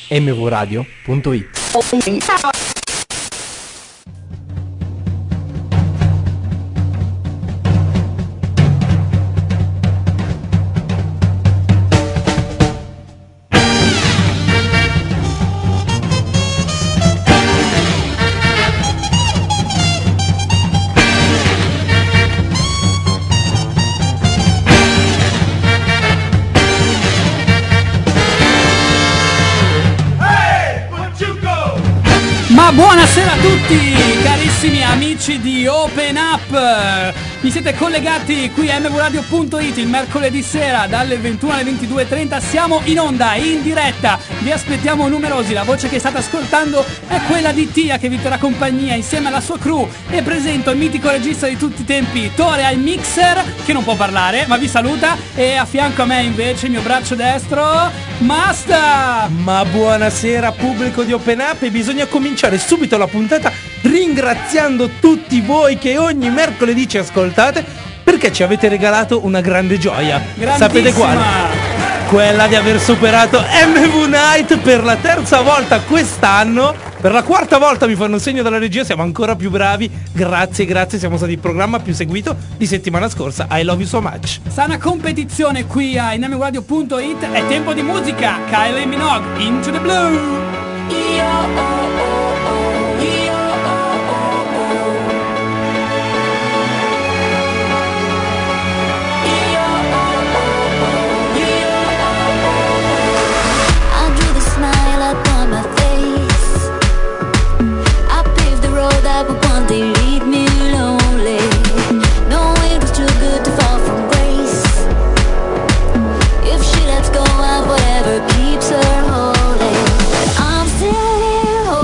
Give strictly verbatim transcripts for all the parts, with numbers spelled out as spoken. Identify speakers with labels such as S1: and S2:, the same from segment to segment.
S1: m v radio punto it.
S2: Ma buonasera a tutti, carissimi amici di Open Up. Vi siete collegati qui a m v radio punto it il mercoledì sera dalle ventuno alle ventidue e trenta. Siamo in onda, in diretta. Vi aspettiamo numerosi. La voce che state ascoltando è quella di Tia, che vi terrà compagnia insieme alla sua crew. E presento il mitico regista di tutti i tempi, Tore al mixer, che non può parlare ma vi saluta. E a fianco a me invece il mio braccio destro, Masta.
S1: Ma buonasera pubblico di Open Up, e bisogna cominciare subito la puntata ringraziando tutti voi che ogni mercoledì ci ascoltate, perché ci avete regalato una grande gioia. Sapete quale? Quella di aver superato M V Night per la terza volta quest'anno. Per la quarta volta mi fanno un segno dalla regia, siamo ancora più bravi. Grazie, grazie, siamo stati il programma più seguito di settimana scorsa. I love you so much.
S2: Sana competizione qui a m v radio punto it. È tempo di musica. Kylie Minogue, Into the Blue. Io, oh, oh, oh, io, oh, oh, oh. Io, oh, oh, oh, io, oh, oh. I drew the smile upon my face. I paved the road that would one day leave me lonely. No, it was too good to fall from grace. If she lets go of whatever keeps her holding, I'm still here.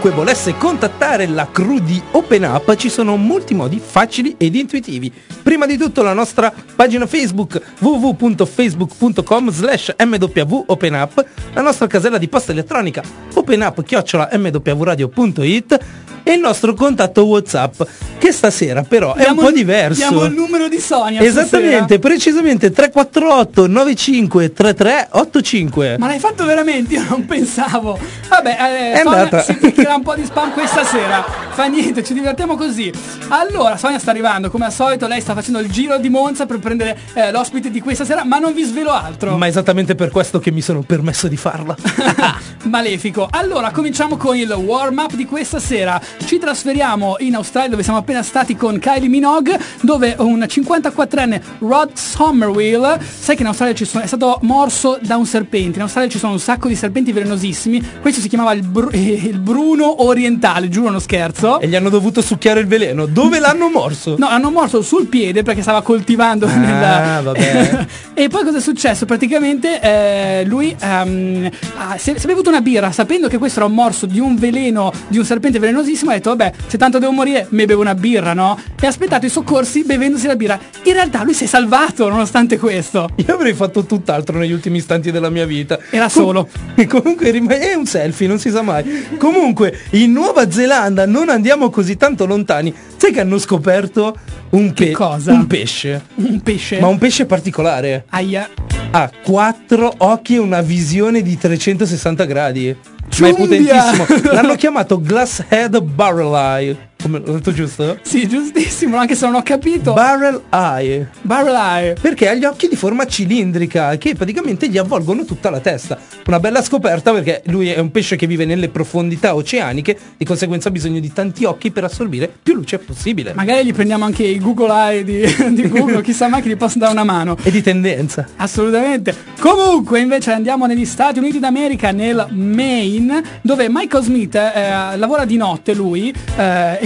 S1: chiunque volesse contattare la crew di Open Up, ci sono molti modi facili ed intuitivi. Prima di tutto la nostra pagina Facebook w w w punto facebook punto com slash m w open up, la nostra casella di posta elettronica openup chiocciola m w radio punto it e il nostro contatto WhatsApp, che stasera però è
S2: Diamo
S1: un po'
S2: il-
S1: diverso.
S2: diamo il numero di Sonia
S1: Esattamente,
S2: stasera.
S1: precisamente tre quattro otto nove cinque tre tre otto cinque.
S2: Ma l'hai fatto veramente? Io non pensavo. Vabbè, eh,
S1: È
S2: Sonia
S1: andata.
S2: si picchierà un po' di spam questa sera. Fa niente, ci divertiamo così. Allora, Sonia sta arrivando, come al solito, lei sta facendo il giro di Monza per prendere eh, l'ospite di questa sera, ma non vi svelo altro.
S1: Ma è esattamente per questo che mi sono permesso di farla.
S2: Malefico. Allora, cominciamo con il warm up di questa sera. Ci trasferiamo in Australia, dove siamo appena stati con Kylie Minogue, dove un cinquantaquattrenne Rod Somerville, sai che in Australia ci sono, è stato morso da un serpente. In Australia ci sono un sacco di serpenti velenosissimi. Questo si chiamava il, bru- il Bruno orientale, giuro, non scherzo.
S1: E gli hanno dovuto succhiare il veleno. Dove l'hanno morso?
S2: No, hanno morso sul piede perché stava coltivando
S1: Ah,
S2: nella...
S1: vabbè.
S2: E poi cosa è successo? Praticamente eh, lui ehm, ha, si, è, si è bevuto una birra sapendo che questo era un morso di un veleno, di un serpente velenosissimo. Ha detto vabbè, se tanto devo morire me bevo una birra, no? E ha aspettato i soccorsi bevendosi la birra. In realtà lui si è salvato nonostante questo.
S1: Io avrei fatto tutt'altro negli ultimi istanti della mia vita.
S2: Era solo.
S1: Com- comunque rimane è un selfie, non si sa mai. Comunque, in Nuova Zelanda non andiamo così tanto lontani. Sai che hanno scoperto un,
S2: Che
S1: pe-
S2: cosa?
S1: un pesce.
S2: Un pesce.
S1: Ma un pesce particolare.
S2: Aia.
S1: Ha quattro occhi e una visione di trecentosessanta gradi. Ma è
S2: Ciumbia!
S1: potentissimo. L'hanno chiamato Glasshead Barrel Eye. Come l'ho detto giusto?
S2: Sì, giustissimo, anche se non ho capito.
S1: Barrel Eye.
S2: Barrel eye.
S1: Perché ha gli occhi di forma cilindrica che praticamente gli avvolgono tutta la testa. Una bella scoperta, perché lui è un pesce che vive nelle profondità oceaniche, di conseguenza ha bisogno di tanti occhi per assorbire più luce possibile.
S2: Magari gli prendiamo anche i Google Eye di, di Google, chissà mai che gli possa dare una mano.
S1: E di tendenza.
S2: Assolutamente. Comunque invece andiamo negli Stati Uniti d'America, nel Maine, dove Michael Smith eh, lavora di notte lui. Eh,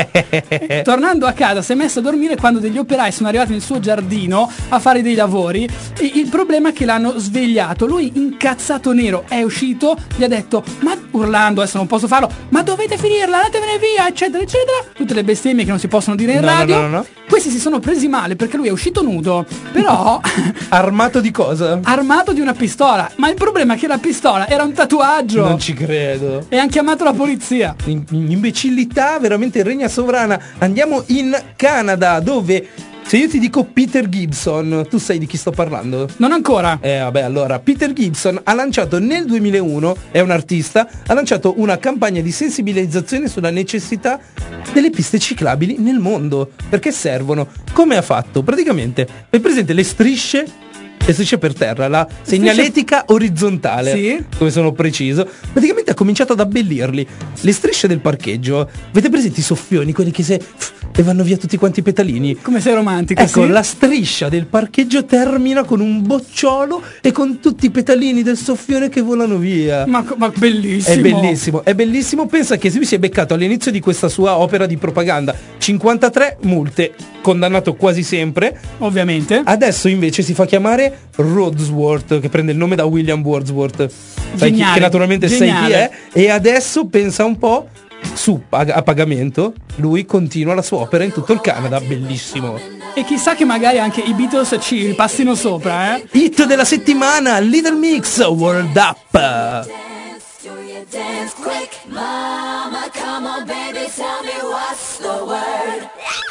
S2: e tornando a casa si è messo a dormire quando degli operai sono arrivati nel suo giardino a fare dei lavori. E il problema è che l'hanno svegliato. Lui, incazzato nero, è uscito, gli ha detto, ma urlando, adesso non posso farlo, ma dovete finirla, andatevene via, eccetera eccetera. Tutte le bestemmie che non si possono dire in
S1: No, no,
S2: radio.
S1: no, no, no.
S2: Questi si sono presi male perché lui è uscito nudo, però
S1: Armato di cosa?
S2: armato di una pistola. Ma il problema è che la pistola era un tatuaggio.
S1: Non ci credo.
S2: E hanno chiamato la polizia.
S1: In- in imbecillità veramente regna sovrana. Andiamo in Canada, dove se io ti dico Peter Gibson, tu sai di chi sto parlando?
S2: Non ancora.
S1: Eh vabbè, allora Peter Gibson ha lanciato nel duemilauno, è un artista, ha lanciato una campagna di sensibilizzazione sulla necessità delle piste ciclabili nel mondo, perché servono. Come ha fatto? Praticamente, hai presente le strisce? Le strisce per terra, la segnaletica orizzontale,
S2: Sì.
S1: come sono preciso. Praticamente ha cominciato ad abbellirli. Le strisce del parcheggio, avete presente i soffioni, quelli che se e vanno via tutti quanti i petalini?
S2: Come sei romantico,
S1: Ecco,
S2: sì?
S1: la striscia del parcheggio termina con un bocciolo e con tutti i petalini del soffione che volano via.
S2: Ma, ma bellissimo.
S1: È bellissimo, è bellissimo. Pensa che lui si è beccato all'inizio di questa sua opera di propaganda cinquantatré multe, condannato quasi sempre.
S2: Ovviamente.
S1: Adesso invece si fa chiamare Wordsworth, che prende il nome da William Wordsworth. Sai chi-
S2: Geniale,
S1: che naturalmente sai chi
S2: geniale.
S1: è. E adesso pensa un po', su pag- a pagamento, lui continua la sua opera in tutto il Canada. Bellissimo.
S2: E chissà che magari anche i Beatles ci ripassino sopra, eh?
S1: Hit della settimana, Little Mix, World Up.
S3: Dance, do you dance quick? Mama, come on, baby, tell me what's the word.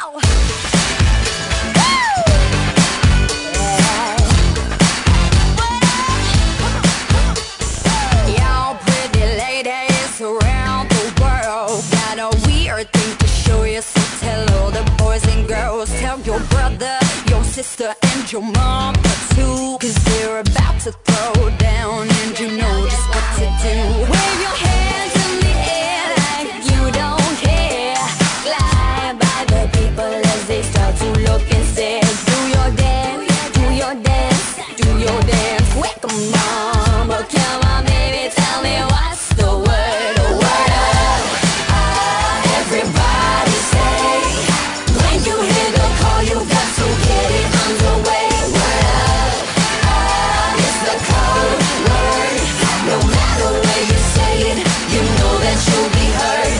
S3: Y'all pretty ladies around the world got a weird thing to show you, so tell all the boys and girls, tell your brother, your sister, and your mom too, cause they're about to throw down and you know just what to do. Wave your hands in the air like you don't care. Glide by the people as they start to look and stare. Do your dance, do your dance, do your dance. Quick, mama, come on, baby, tell me what's the word, oh, word up. Ah, everybody say, when you hear the call, you got to get it underway. Word up. Ah, it's the code word. No matter where you say it, you know that you'll be heard.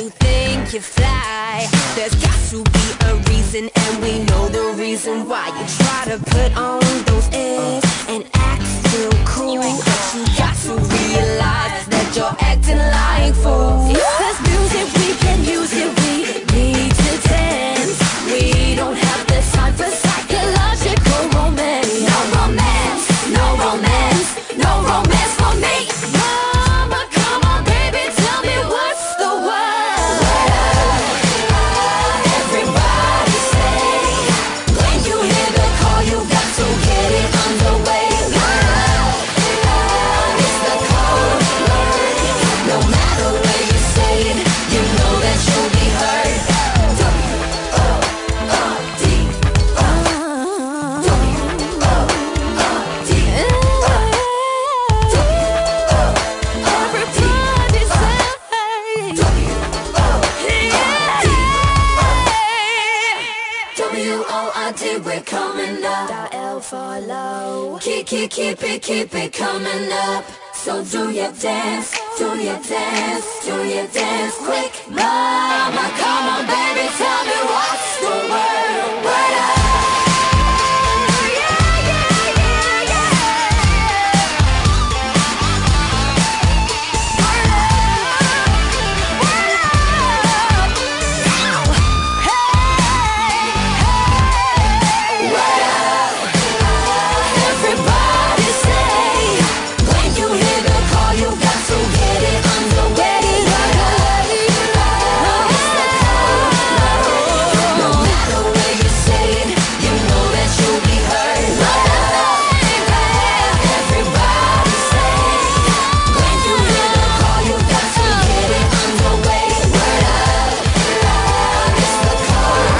S3: you think you fly. There's got to be a reason, and we know the reason why. You try to put on those airs and act real cool, but you got to realize that you're acting like fools. There's music, we can use it, we need to dance. We don't have the time for psychological romance. No romance, no romance, no romance for me. Mama, come on, baby, tell me what's the word. Everybody say, when you hear the call, you got to get it underway. It's the code word. No matter where you say it, you know that you'll be heard. W O O D O W O O D O Everybody say W O W O R D, we're coming up. L for low. Keep, keep, keep it, keep it coming up. So do your dance, do your dance, do your dance quick. Mama, come on, baby, tell me what's the word. Word up. Yeah, yeah, yeah, yeah. Word up, word up. Hey, hey. Word up. Everybody say, when you hear the call, you got to get it underway. It's the code. No matter where you say it, you know that you'll be heard. Everybody say, when you hear the call, you got to get it underway. It's the code.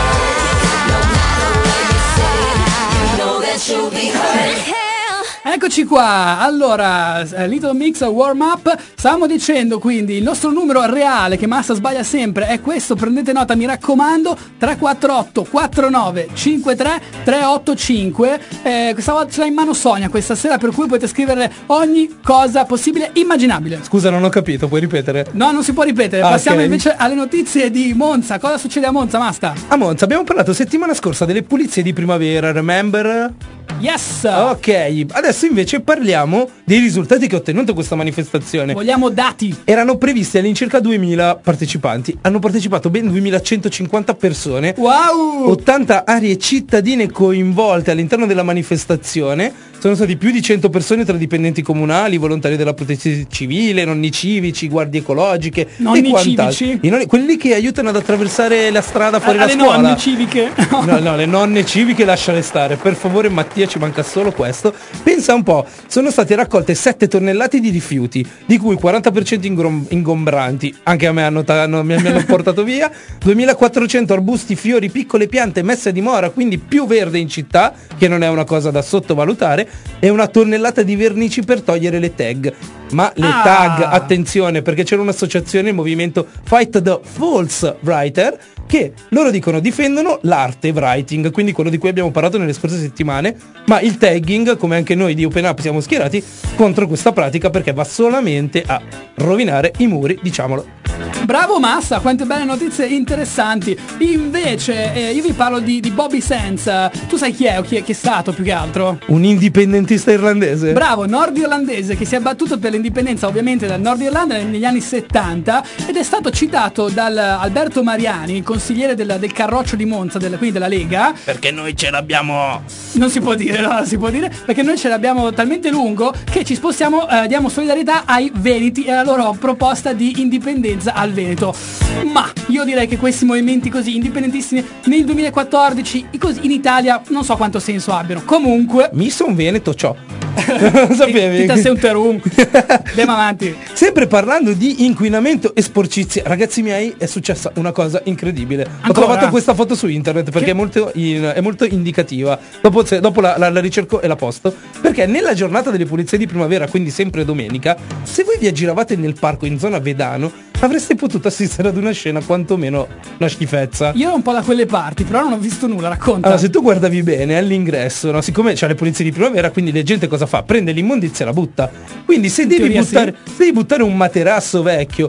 S3: No matter where you say it, you know that you'll be heard.
S2: Eccoci qua, allora, eh, Little Mix Warm Up. Stavamo dicendo quindi il nostro numero reale, che Massa sbaglia sempre, è questo, prendete nota mi raccomando, tre quattro otto quattro nove cinque tre tre otto cinque. eh, Questa volta ce l'ha in mano Sonia questa sera, per cui potete scrivere ogni cosa possibile, immaginabile.
S1: Scusa, non ho capito, puoi ripetere?
S2: No, non si può ripetere,
S1: Ah,
S2: passiamo
S1: ok.
S2: invece alle notizie di Monza. Cosa succede a Monza, Masta?
S1: A Monza abbiamo parlato settimana scorsa delle pulizie di primavera, remember?
S2: Yes!
S1: Ok, adesso invece parliamo dei risultati che ha ottenuto questa manifestazione.
S2: Vogliamo dati.
S1: Erano previsti all'incirca duemila partecipanti, hanno partecipato ben duemilacentocinquanta persone,
S2: Wow!
S1: ottanta aree cittadine coinvolte all'interno della manifestazione. Sono stati più di cento persone tra dipendenti comunali, volontari della protezione civile, nonni civici, guardie ecologiche
S2: Nonni
S1: e quant'altro.
S2: civici?
S1: I nonni- quelli che aiutano ad attraversare la strada fuori
S2: Alle
S1: la scuola.
S2: nonne civiche.
S1: No, no, le nonne civiche lasciale stare. Per favore, Mattia, ci manca solo questo. Pensa un po', sono state raccolte sette tonnellate di rifiuti, di cui quaranta per cento ingrom- ingombranti. Anche a me hanno, ta- hanno- mi mi hanno portato via. duemilaquattrocento arbusti, fiori, piccole piante messe a dimora, quindi più verde in città, che non è una cosa da sottovalutare, e una tonnellata di vernici per togliere le tag. Ma le
S2: Ah.
S1: tag, attenzione, perché c'era un'associazione, il movimento Fight the False Writer, che loro dicono difendono l'arte writing, quindi quello di cui abbiamo parlato nelle scorse settimane, ma il tagging, come anche noi di Open Up siamo schierati contro questa pratica, perché va solamente a rovinare i muri, diciamolo.
S2: Bravo Massa, quante belle notizie interessanti. Invece eh, io vi parlo di, di Bobby Sands. Tu sai chi è o chi è, chi è stato più che altro?
S1: Un indipendentista irlandese?
S2: Bravo, nordirlandese che si è battuto per l'indipendenza ovviamente dal Nord Irlanda negli anni settanta ed è stato citato dal Alberto Mariani, il consigliere del, del Carroccio di Monza, della, quindi della Lega.
S1: Perché noi ce l'abbiamo.
S2: Non si può dire, no, non si può dire, perché noi ce l'abbiamo talmente lungo che ci spostiamo, eh, diamo solidarietà ai Veneti e alla loro proposta di indipendenza al Veneto. Ma io direi che questi movimenti così indipendentissimi nel duemilaquattordici così in Italia non so quanto senso abbiano. Comunque
S1: Mi son Veneto, ciò. Non sapevi?
S2: Tita sei un terum. Andiamo avanti.
S1: Sempre parlando di inquinamento e sporcizia, ragazzi miei, è successa una cosa incredibile. Ho
S2: Ancora?
S1: trovato questa foto su internet perché
S2: Che-
S1: è molto, in- è molto indicativa. Dopo, se- dopo la, la- la ricerco e la posto. Perché nella giornata delle pulizie di primavera, quindi sempre domenica, se voi vi aggiravate nel parco in zona Vedano, avreste potuto assistere ad una scena quantomeno una schifezza.
S2: Io ero un po' da quelle parti, però non ho visto nulla, racconta.
S1: Allora, se tu guardavi bene all'ingresso, no, siccome c'è le pulizie di primavera, quindi la gente cosa fa? Prende l'immondizia e la butta. Quindi se devi
S2: teoria
S1: buttare, se devi buttare un materasso vecchio,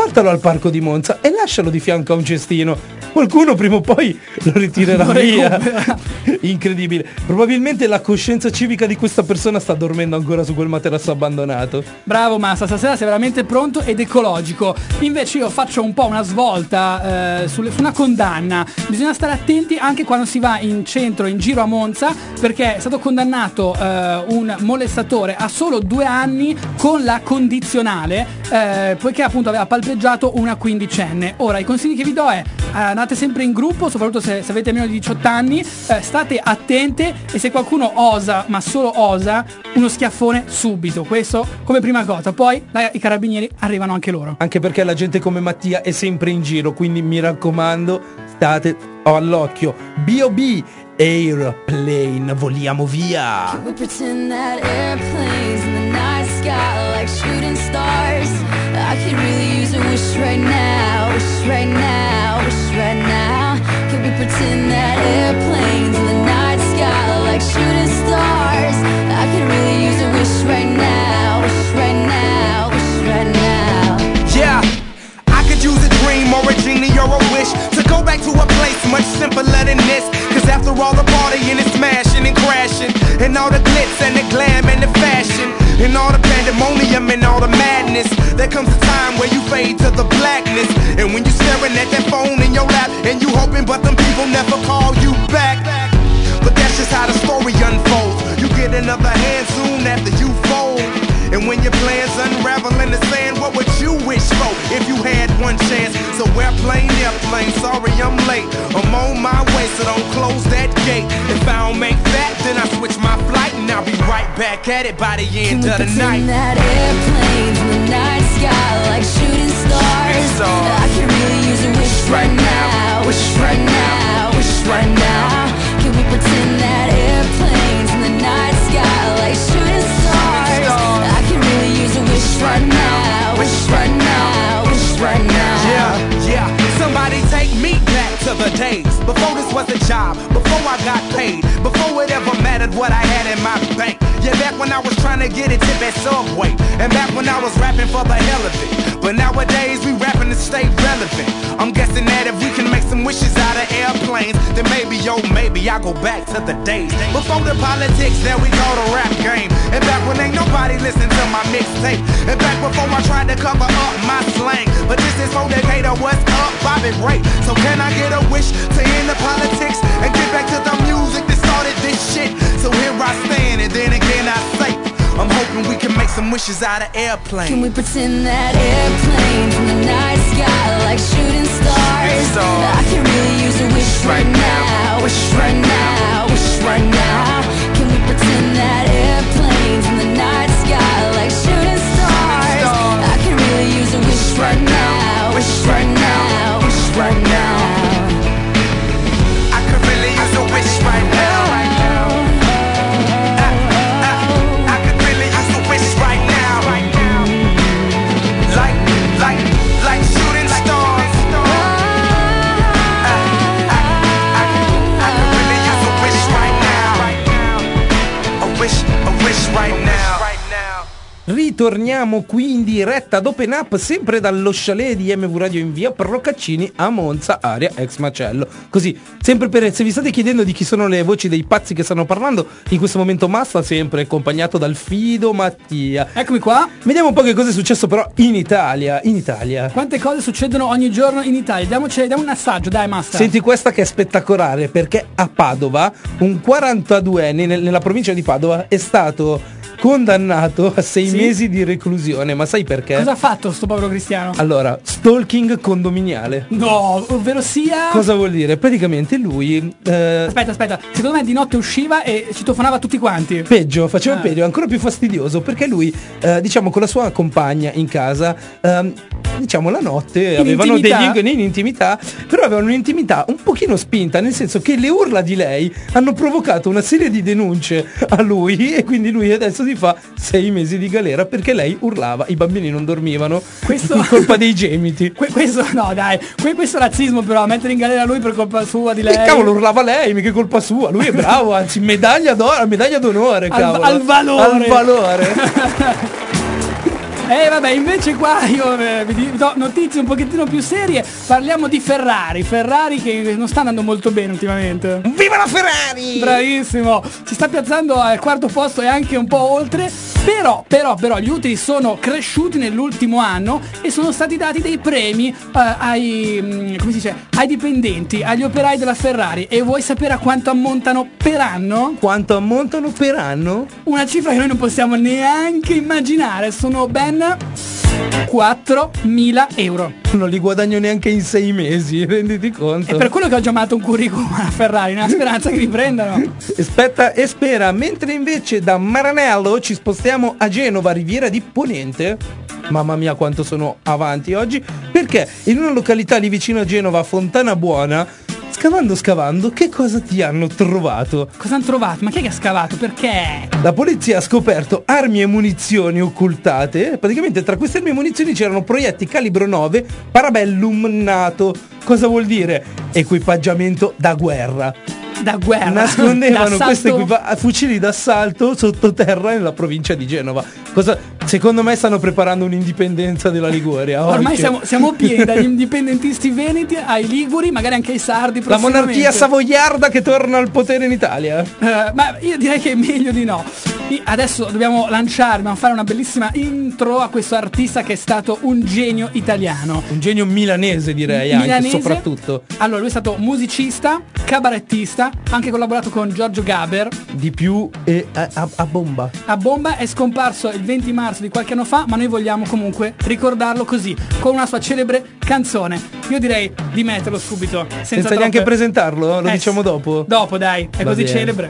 S1: portalo al parco di Monza e lascialo di fianco a un cestino. Qualcuno prima o poi lo ritirerà
S2: Lo
S1: via.
S2: recupera.
S1: Incredibile. Probabilmente la coscienza civica di questa persona sta dormendo ancora su quel materasso abbandonato.
S2: Bravo Massa, stasera sei veramente pronto ed ecologico. Invece io faccio un po' una svolta eh, sulle- su una condanna. Bisogna stare attenti anche quando si va in centro, in giro a Monza, perché è stato condannato eh, un molestatore a solo due anni con la condizionale, eh, poiché appunto aveva palpeggiato una quindicenne. Ora i consigli che vi do è eh, andate sempre in gruppo, soprattutto se, se avete meno di diciotto anni, eh, state attente e se qualcuno osa, ma solo osa, uno schiaffone subito, questo come prima cosa. Poi dai, i carabinieri arrivano anche loro.
S1: Anche perché la gente come Mattia è sempre in giro, quindi mi raccomando, state all'occhio. B O B Airplane, voliamo via.
S3: We pretend that airplanes in the night sky like shooting stars. I could really use a wish right now, wish right now, wish right now. Can we pretend that airplanes in the night sky like shooting stars? I could really use a wish right now, wish right now, wish right now.
S4: Yeah, I could use a dream or a genie or a wish to go back to a place much simpler than this. Cause after all the partying and smashing and crashing, and all the glitz and the glam and the fashion, and all the pandemonium and all the madness, there comes a time where you fade to the blackness. And when you're staring at that phone in your lap, and you hoping but them people never call you back. But that's just how the story unfolds. You get another hand soon after you fold. And when your plans unravel in the sand, what would you wish for if you had one chance? So airplane, airplane, sorry I'm late. I'm on my way, so don't close that gate. If I don't make that, then I switch my flight, and I'll be right back at it by the end of the night.
S3: Can we pretend that airplanes in the night sky like shooting stars?
S4: stars.
S3: I could really use a wish right now, wish right now, wish right now. Can we pretend that airplanes in the night sky like shooting stars? I could really use a wish right now, wish right now, wish right now.
S4: Yeah, yeah, somebody take me back to the days before this was a job, before I got paid, before it ever mattered what I had in my bank. Yeah, back when I was trying to get a tip at Subway, and back when I was rapping for the hell of it. But nowadays we rapping to stay relevant. I'm guessing that if we can make some wishes out of airplanes, then maybe, yo, maybe I'll go back to the days before the politics that we call the rap game. And back when ain't nobody listened to my mixtape. And back before I tried to cover up my slang. But this is for Decatur, what's up, Bobby Ray. So can I get a wish to end the politics and get back to the music that started this shit? So here I stand, and then again I say, I'm hoping we can make some wishes out of airplanes.
S3: Can we pretend that airplanes in the night sky like shooting stars? I can really use a wish right now, wish right now, wish right now. Can we pretend that airplanes in the night sky like shooting stars? I can really use a wish right now, wish right now, wish right now.
S4: I could really use a wish right now.
S1: Ritorniamo qui in diretta ad Open Up, sempre dallo chalet di M V Radio in via Procaccini a Monza, area ex macello. Così, sempre per, se vi state chiedendo di chi sono le voci dei pazzi che stanno parlando, in questo momento Massa, sempre accompagnato dal fido Mattia.
S2: Eccomi qua.
S1: Vediamo un po' che cosa è successo però in Italia. In Italia.
S2: Quante cose succedono ogni giorno in Italia? Diamoci, diamo un assaggio, dai Master.
S1: Senti questa che è spettacolare, perché a Padova un quarantaduenne nel- nella provincia di Padova è stato condannato a sei
S2: Sì?
S1: mesi di reclusione. Ma sai perché?
S2: Cosa ha fatto sto povero Cristiano?
S1: Allora, stalking condominiale.
S2: No, ovvero sia...
S1: Cosa vuol dire? Praticamente lui eh,
S2: Aspetta, aspetta, secondo me di notte usciva e citofonava tutti quanti.
S1: peggio, faceva
S2: Ah.
S1: peggio, ancora più fastidioso, perché lui eh, diciamo con la sua compagna in casa ehm, diciamo la notte avevano
S2: intimità?
S1: degli in intimità, però avevano un'intimità un pochino spinta, nel senso che le urla di lei hanno provocato una serie di denunce a lui, e quindi lui adesso si fa sei mesi di galera perché lei urlava, i bambini non dormivano,
S2: Questo-
S1: per colpa dei gemiti.
S2: Que- questo no, dai, que- questo razzismo però, mettere in galera lui per colpa sua di lei.
S1: E cavolo, urlava lei, mica è colpa sua, lui è bravo, anzi medaglia d'oro, medaglia d'onore,
S2: Al-
S1: cavolo.
S2: al valore.
S1: Al valore.
S2: E eh, vabbè, invece qua io eh, vi do notizie un pochettino più serie. Parliamo di Ferrari. Ferrari che non sta andando molto bene ultimamente.
S1: Viva la Ferrari!
S2: Bravissimo! Si sta piazzando al quarto posto e anche un po' oltre. Però, però, però gli utili sono cresciuti nell'ultimo anno e sono stati dati dei premi eh, ai, mh, come si dice, ai dipendenti, agli operai della Ferrari. E vuoi sapere a quanto ammontano per anno?
S1: Quanto ammontano per anno?
S2: Una cifra che noi non possiamo neanche immaginare. Sono ben quattromila euro.
S1: Non li guadagno neanche in sei mesi, renditi conto.
S2: È per quello che ho già mandato un curriculum alla Ferrari, nella speranza che mi prendano.
S1: Aspetta e spera. Mentre invece da Maranello ci spostiamo a Genova, Riviera di Ponente. Mamma mia quanto sono avanti oggi. Perché in una località lì vicino a Genova, Fontana Buona, scavando scavando, che cosa ti hanno trovato?
S2: Cosa hanno trovato? Ma chi è che ha scavato? Perché?
S1: La polizia ha scoperto armi e munizioni occultate. Praticamente tra queste armi e munizioni c'erano proiettili calibro nove Parabellum NATO. Cosa vuol dire? Equipaggiamento da guerra.
S2: Da guerra.
S1: Nascondevano questi
S2: D'assalto.
S1: equipa- fucili d'assalto sottoterra nella provincia di Genova. Cosa? Secondo me stanno preparando un'indipendenza della Liguria.
S2: Ormai
S1: oggi.
S2: siamo, siamo pieni, dagli indipendentisti veneti ai liguri, magari anche ai sardi.
S1: La monarchia
S2: prossimamente.
S1: savoiarda che torna al potere in Italia.
S2: Eh, ma io direi che è meglio di no. I- Adesso dobbiamo lanciare, dobbiamo fare una bellissima intro a questo artista che è stato un genio italiano.
S1: Un genio milanese direi anche,
S2: Milanese.
S1: soprattutto.
S2: Allora, lui è stato musicista, cabarettista, ha anche collaborato con Giorgio Gaber.
S1: Di più e a, a- a bomba.
S2: A bomba, è scomparso il venti marzo di qualche anno fa, ma noi vogliamo comunque ricordarlo così, con una sua celebre canzone. Io direi di metterlo subito, senza,
S1: Senza
S2: troppe-
S1: neanche presentarlo? Lo
S2: Eh,
S1: diciamo dopo?
S2: Dopo, dai, è
S1: Va
S2: così
S1: bene.
S2: celebre.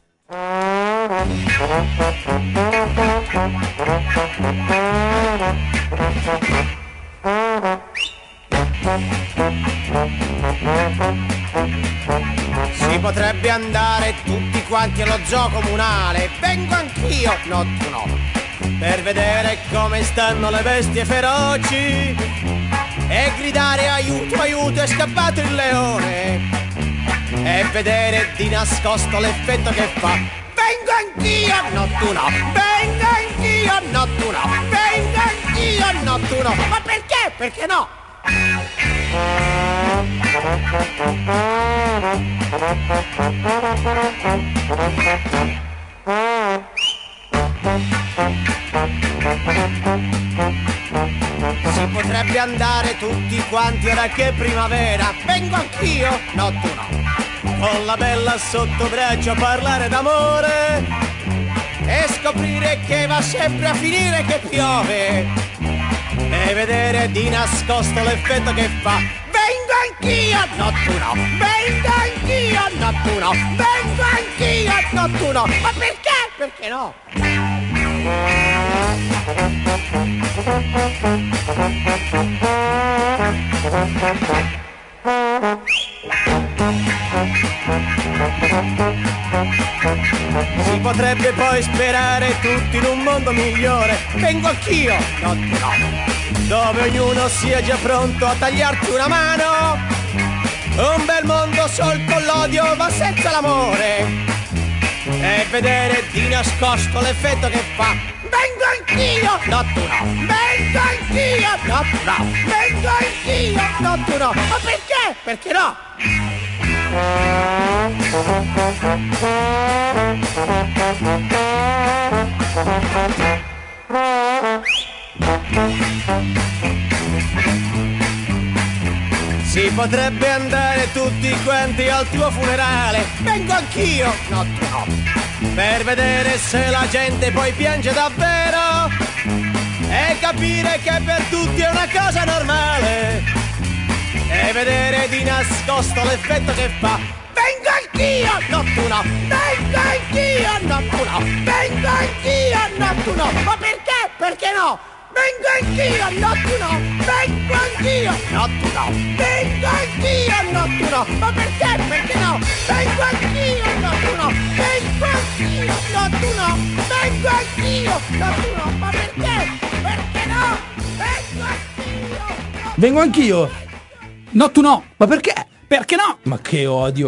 S5: Si potrebbe andare tutti quanti allo zoo comunale. Vengo anch'io, no tu no, per vedere come stanno le bestie feroci e gridare aiuto, aiuto, è scappato il leone, e vedere di nascosto l'effetto che fa. Vengo anch'io, no tu no, vengo anch'io, no tu no, vengo anch'io, no tu no. Ma perché? Perché no? Si potrebbe andare tutti quanti ora che è primavera. Vengo anch'io, no tu no, con la bella sotto braccio a parlare d'amore e scoprire che va sempre a finire che piove e vedere di nascosto l'effetto che fa. Vengo anch'io, no tu no, vengo anch'io, no tu no, vengo anch'io, no tu no. Ma perché? Perché no? Si potrebbe poi sperare tutti in un mondo migliore. Vengo anch'io, no tu no, dove ognuno sia già pronto a tagliarti una mano. Un bel mondo sol con l'odio ma senza l'amore e vedere di nascosto l'effetto che fa. Vengo anch'io, no tu no, vengo anch'io, no tu no, vengo anch'io, no tu no. Ma perché? Perché no? Si potrebbe andare tutti quanti al tuo funerale. Vengo anch'io, no tu no, per vedere se la gente poi piange davvero e capire che per tutti è una cosa normale e vedere di nascosto l'effetto che fa. Vengo anch'io, no tu no, vengo anch'io, no tu no, vengo anch'io, no tu no. Ma perché? Perché no? Vengo anch'io, no tu no, vengo anch'io, no tu no, vengo anch'io, no tu no. Ma perché? Perché no? Vengo anch'io, no tu no, vengo anch'io, no tu no, vengo anch'io, no tu no. Ma perché? Perché no? Vengo anch'io, no.
S1: Vengo anch'io.
S2: No, tu no.
S1: Ma perché?
S2: Perché no?
S1: Ma che odio.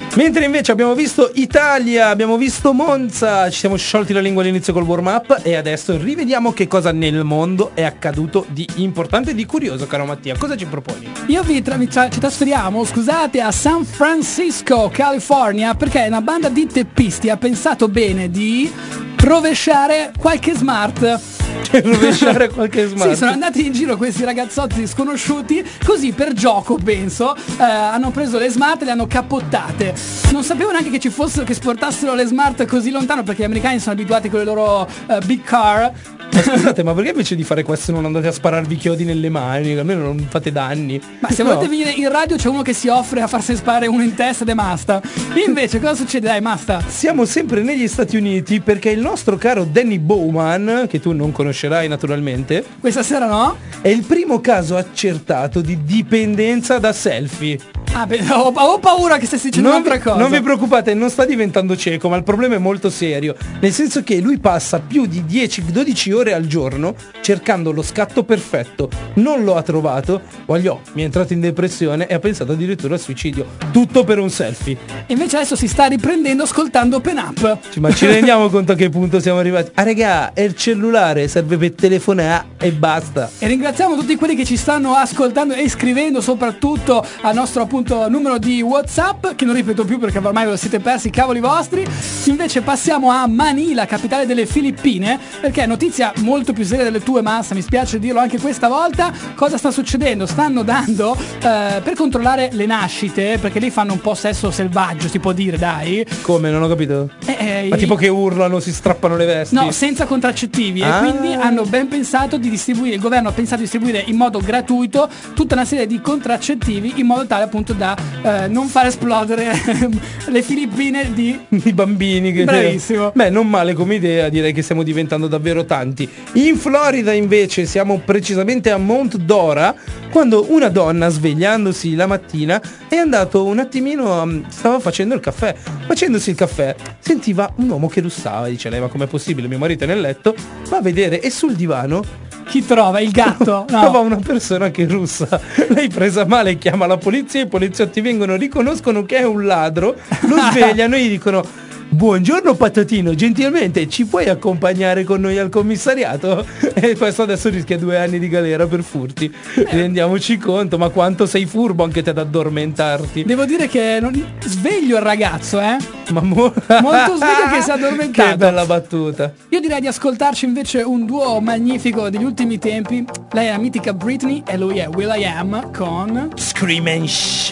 S1: Mentre invece abbiamo visto Italia, abbiamo visto Monza, ci siamo sciolti la lingua all'inizio col warm up e adesso rivediamo che cosa nel mondo è accaduto di importante e di curioso, caro Mattia. Cosa ci proponi?
S2: Io vi tra- ci trasferiamo, scusate, a San Francisco, California, perché una banda di teppisti ha pensato bene di rovesciare qualche smart.
S1: Rovesciare qualche smart.
S2: Sì, sono andati in giro questi ragazzotti sconosciuti, così per gioco penso, eh, hanno preso le smart e le hanno cappottate. Non sapevo neanche che ci fossero, che sportassero le smart così lontano, perché gli americani sono abituati con le loro uh, big car.
S1: Ma scusate, ma perché invece di fare questo non andate a spararvi chiodi nelle mani? Almeno non fate danni.
S2: Ma se no. volete venire in radio c'è uno che si offre a farsi sparare uno in testa ed è Masta. Invece cosa succede? Dai, Masta.
S1: Siamo sempre negli Stati Uniti perché il nostro caro Danny Bowman, che tu non conoscerai naturalmente,
S2: questa sera no?
S1: È il primo caso accertato di dipendenza da selfie.
S2: Ah, beh, ho, ho paura che stessi dicendo
S1: non
S2: un'altra
S1: vi,
S2: cosa.
S1: Non vi preoccupate, non sta diventando cieco, ma il problema è molto serio. Nel senso che lui passa più di dieci dodici ore al giorno cercando lo scatto perfetto. Non lo ha trovato, voglio, mi è entrato in depressione e ha pensato addirittura al suicidio. Tutto per un selfie.
S2: Invece adesso si sta riprendendo ascoltando Open Up.
S1: Ma ci rendiamo conto a che punto siamo arrivati? Ah regà, è il cellulare, serve per telefonare e basta.
S2: E ringraziamo tutti quelli che ci stanno ascoltando e scrivendo soprattutto al nostro appunto numero di WhatsApp, che non ripeto più perché ormai ve lo siete persi, cavoli vostri. Invece passiamo a Manila, capitale delle Filippine, perché è notizia molto più seria delle tue, Massa, mi spiace dirlo anche questa volta. Cosa sta succedendo? Stanno dando eh, per controllare le nascite, perché lì fanno un po' sesso selvaggio, si può dire, dai.
S1: Come? Non ho capito.
S2: Eh, eh,
S1: Ma tipo che urlano, si strappano le vesti?
S2: No, senza contraccettivi.
S1: Ah.
S2: E quindi hanno ben pensato di distribuire, il governo ha pensato di distribuire in modo gratuito tutta una serie di contraccettivi in modo tale appunto da eh, non far esplodere le Filippine di
S1: i bambini. Che
S2: bravissimo.
S1: Beh, non male come idea, direi che stiamo diventando davvero tanti. In Florida invece siamo precisamente a Mount Dora, quando una donna, svegliandosi la mattina, è andato un attimino, um, stava facendo il caffè. Facendosi il caffè sentiva un uomo che russava. Dice lei: ma com'è possibile? Mio marito è nel letto. Va a vedere e sul divano
S2: chi trova? Il gatto? No.
S1: Trova una persona che russa. Lei, presa male, chiama la polizia, i poliziotti vengono, riconoscono che è un ladro, lo svegliano e gli dicono: buongiorno patatino, gentilmente ci puoi accompagnare con noi al commissariato? E questo adesso rischia due anni di galera per furti. Rendiamoci conto, ma quanto sei furbo anche te ad addormentarti.
S2: Devo dire che non... sveglio il ragazzo, eh?
S1: Ma mo...
S2: molto sveglio che si è addormentato.
S1: Che bella battuta.
S2: Io direi di ascoltarci invece un duo magnifico degli ultimi tempi. Lei è la mitica Britney e lui è will.i.am con
S1: Scream and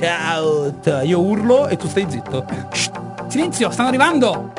S1: Shout. Io urlo e tu stai zitto.
S2: Shh. Silenzio, stanno arrivando.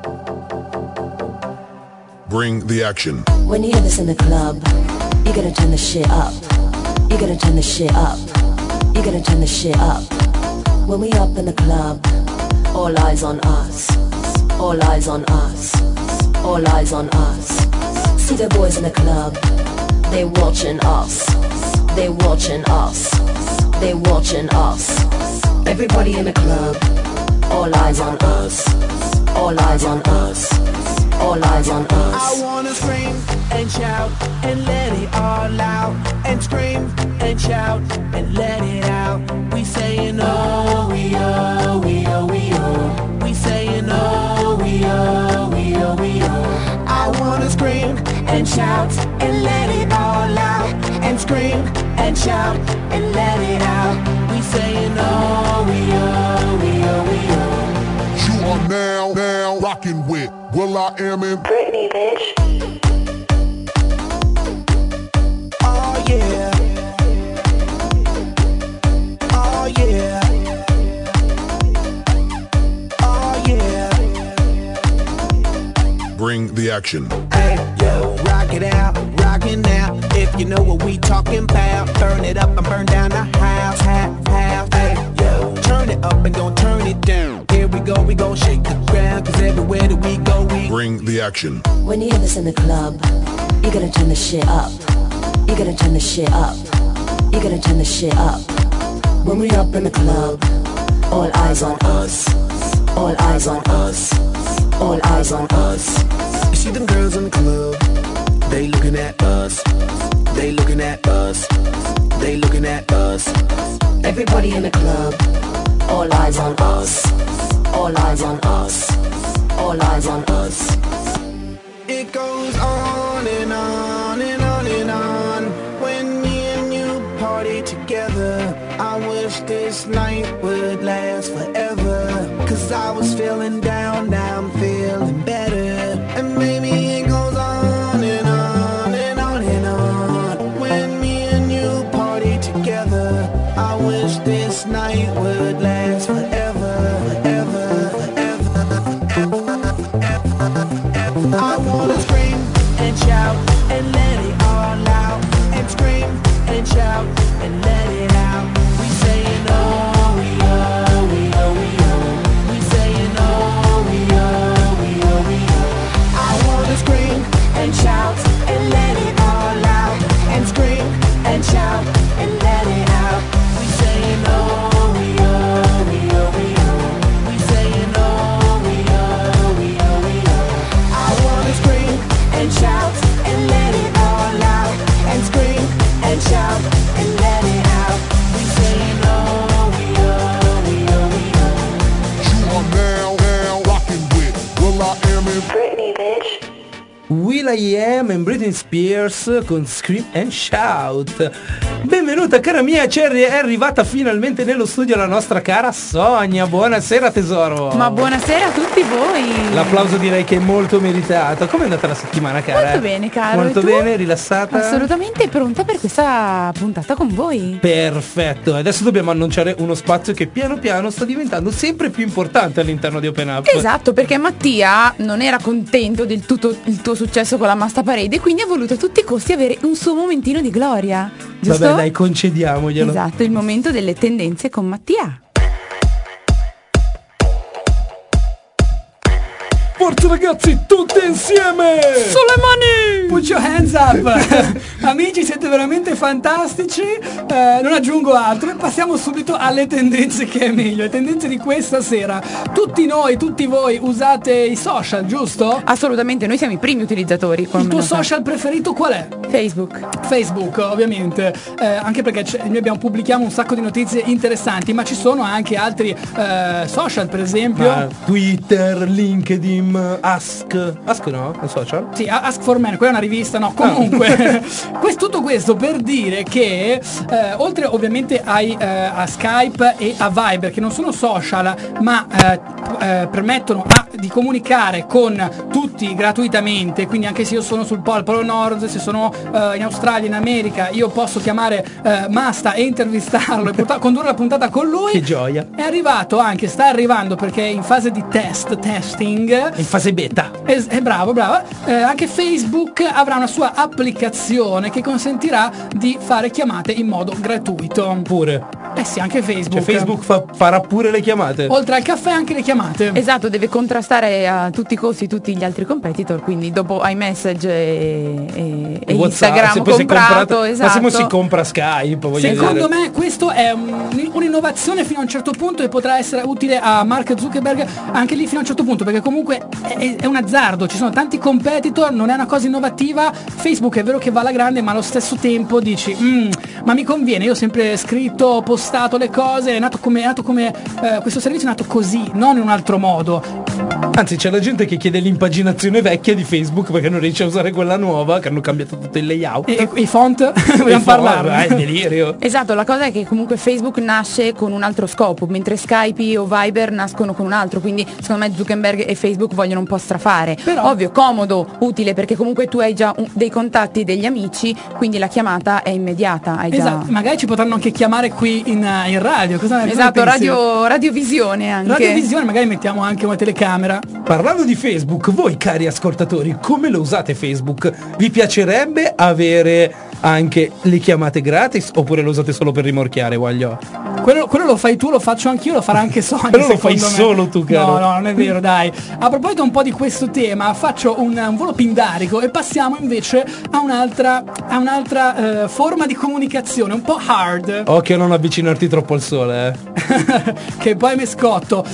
S6: Bring the action.
S7: When you hear this in the club, you gotta turn the shit up. You gotta turn the shit up. You gotta turn the shit up. When we up in the club, all eyes on us. All eyes on us. All eyes on us. See the boys in the club, they watching us. They watching us. They watching us. Everybody in the club, all eyes on us. All eyes on us. All eyes on us.
S8: I wanna scream and shout and let it all out. And scream and shout and let it out. We saying oh, we oh, we oh, we oh. We saying oh, we oh, we oh, we oh. I wanna scream and shout and let it all out. And scream and shout and let it out. We saying oh, we oh, we oh, we oh.
S6: You are now, now rocking with will.i.am in
S7: Britney, bitch.
S8: Oh yeah. Oh yeah. Oh yeah.
S6: Bring the action.
S8: Hey, yo, rock it out, rock it now. If you know what we talking about, burn it up and burn down the house, house, house. Hey, yo, turn it up and don't turn it down. Here we go, we gon' shake the ground, cause everywhere that we go, we
S6: Bring the action.
S7: When you hear this in the club, you gotta turn the shit up. You gotta turn the shit up. You gotta turn the shit up. When we up in the club, all eyes on us. All eyes on us. All eyes on us.
S8: You see them girls in the club, they looking at us. They looking at us. They looking at us.
S7: Everybody in the club, all eyes on us. All eyes on us. All eyes on us.
S8: It goes on and on and on and on. When me and you party together, I wish this night would last forever. Cause I was feeling down, now I'm feeling better. And maybe it goes on and on and on and on. When me and you party together, I wish this night would last forever, forever, forever, forever, forever. I wanna scream and shout and let it all out. And scream and shout and let it out. We saying oh, we oh, we oh, we oh. We saying oh, we oh, we oh, we oh. I wanna scream and shout and let it all out. And scream and shout and let it out. We saying oh, we oh, we oh, we oh. We saying oh, we oh, we oh, we oh. I wanna scream and shout and let it all out. And scream and shout and let it out. We saying oh, we oh, we oh, we oh.
S6: You are now, now rocking with Will I Am in
S7: Britney, bitch.
S1: Will I Am and Britney Spears con Scream and Shout. Benvenuta cara mia Cherry, è arrivata finalmente nello studio la nostra cara Sonia. Buonasera tesoro.
S9: Ma buonasera a tutti voi.
S1: L'applauso direi che è molto meritato. Com'è andata la settimana cara?
S9: Molto bene caro.
S1: Molto
S9: E tu?
S1: bene, rilassata?
S9: Assolutamente pronta per questa puntata con voi.
S1: Perfetto, adesso dobbiamo annunciare uno spazio che piano piano sta diventando sempre più importante all'interno di Open Up.
S9: Esatto, perché Mattia non era contento del tutto il tuo successo con la Masta Parade, quindi ha voluto a tutti i costi avere un suo momentino di gloria. Giusto?
S1: Vabbè dai, concediamoglielo.
S9: Esatto, il momento delle tendenze con Mattia.
S1: Forza ragazzi, tutte insieme!
S2: Sulle mani! Put your hands up! Amici, siete veramente fantastici. Eh, non aggiungo altro e passiamo subito alle tendenze, che è meglio. Le tendenze di questa sera. Tutti noi, tutti voi usate i social, giusto?
S9: Assolutamente, noi siamo i primi utilizzatori.
S2: Il tuo social preferito qual è?
S9: Facebook.
S2: Facebook, ovviamente, eh, anche perché c- noi abbiamo, pubblichiamo un sacco di notizie interessanti, ma ci sono anche altri eh, social, per esempio.
S1: Ma Twitter, LinkedIn, Ask. Ask no? È un social?
S2: Sì, Ask for Men, quella è una rivista, no, comunque. questo, tutto questo per dire che eh, oltre ovviamente ai, eh, a Skype e a Viber, che non sono social, ma eh, eh, permettono a, di comunicare con tutti gratuitamente, quindi anche se io sono sul Polo, Polo Nord, se sono eh, in Australia, in America, io posso chiamare eh, Masta e intervistarlo e portare, condurre la puntata con lui.
S1: Che gioia.
S2: È arrivato anche, sta arrivando perché è in fase di test, testing.
S1: In fase beta.
S2: È, è bravo, bravo. Eh, anche Facebook avrà una sua applicazione che consentirà di fare chiamate in modo gratuito.
S1: Pure.
S2: Eh sì, anche Facebook.
S1: Cioè Facebook fa, farà pure le chiamate.
S2: Oltre al caffè anche le chiamate.
S9: Esatto, deve contrastare a tutti i costi tutti gli altri competitor, quindi dopo iMessage e, e, e
S1: WhatsApp,
S9: Instagram
S1: se poi si è
S9: comprato,
S1: comprato,
S9: esatto.
S1: Massimo si compra Skype, voglio
S2: Secondo
S1: dire.
S2: me questo è un, un'innovazione fino a un certo punto e potrà essere utile a Mark Zuckerberg anche lì fino a un certo punto, perché comunque è, è un azzardo, ci sono tanti competitor, non è una cosa innovativa. Facebook è vero che va alla grande, ma allo stesso tempo dici mm, ma mi conviene, io ho sempre scritto, postato le cose, è nato come, è nato come eh, questo servizio è nato così, non in un altro modo.
S1: Anzi, c'è la gente che chiede l'impaginazione vecchia di Facebook perché non riesce a usare quella nuova, che hanno cambiato tutto il layout.
S2: E, e i font? Vogliamo parlarne?
S1: Eh, è delirio.
S9: Esatto, la cosa è che comunque Facebook nasce con un altro scopo, mentre Skype o Viber nascono con un altro, quindi secondo me Zuckerberg e Facebook vogliono un po' strafare.
S2: Però,
S9: ovvio, comodo, utile, perché comunque tu hai già un, dei contatti, degli amici, quindi la chiamata è immediata. Hai
S2: esatto,
S9: già...
S2: magari ci potranno anche chiamare qui in, in radio. Cosa,
S9: esatto,
S2: cosa
S9: radio, radiovisione anche.
S2: Radiovisione, magari mettiamo anche una telecamera.
S1: Parlando di Facebook, voi cari ascoltatori, come lo usate Facebook? Vi piacerebbe avere anche le chiamate gratis oppure lo usate solo per rimorchiare, voglio?
S2: Quello, quello lo fai tu, lo faccio anch'io, lo farà anche Sonia.
S1: Però lo fai
S2: me.
S1: solo tu, caro.
S2: No, no, non è vero, dai. A proposito un po' di questo tema, faccio un, un volo pindarico e passiamo invece a un'altra, a un'altra eh, forma di comunicazione, un po' hard.
S1: Occhio a non avvicinarti troppo al sole, eh.
S2: Che poi mi scotto. E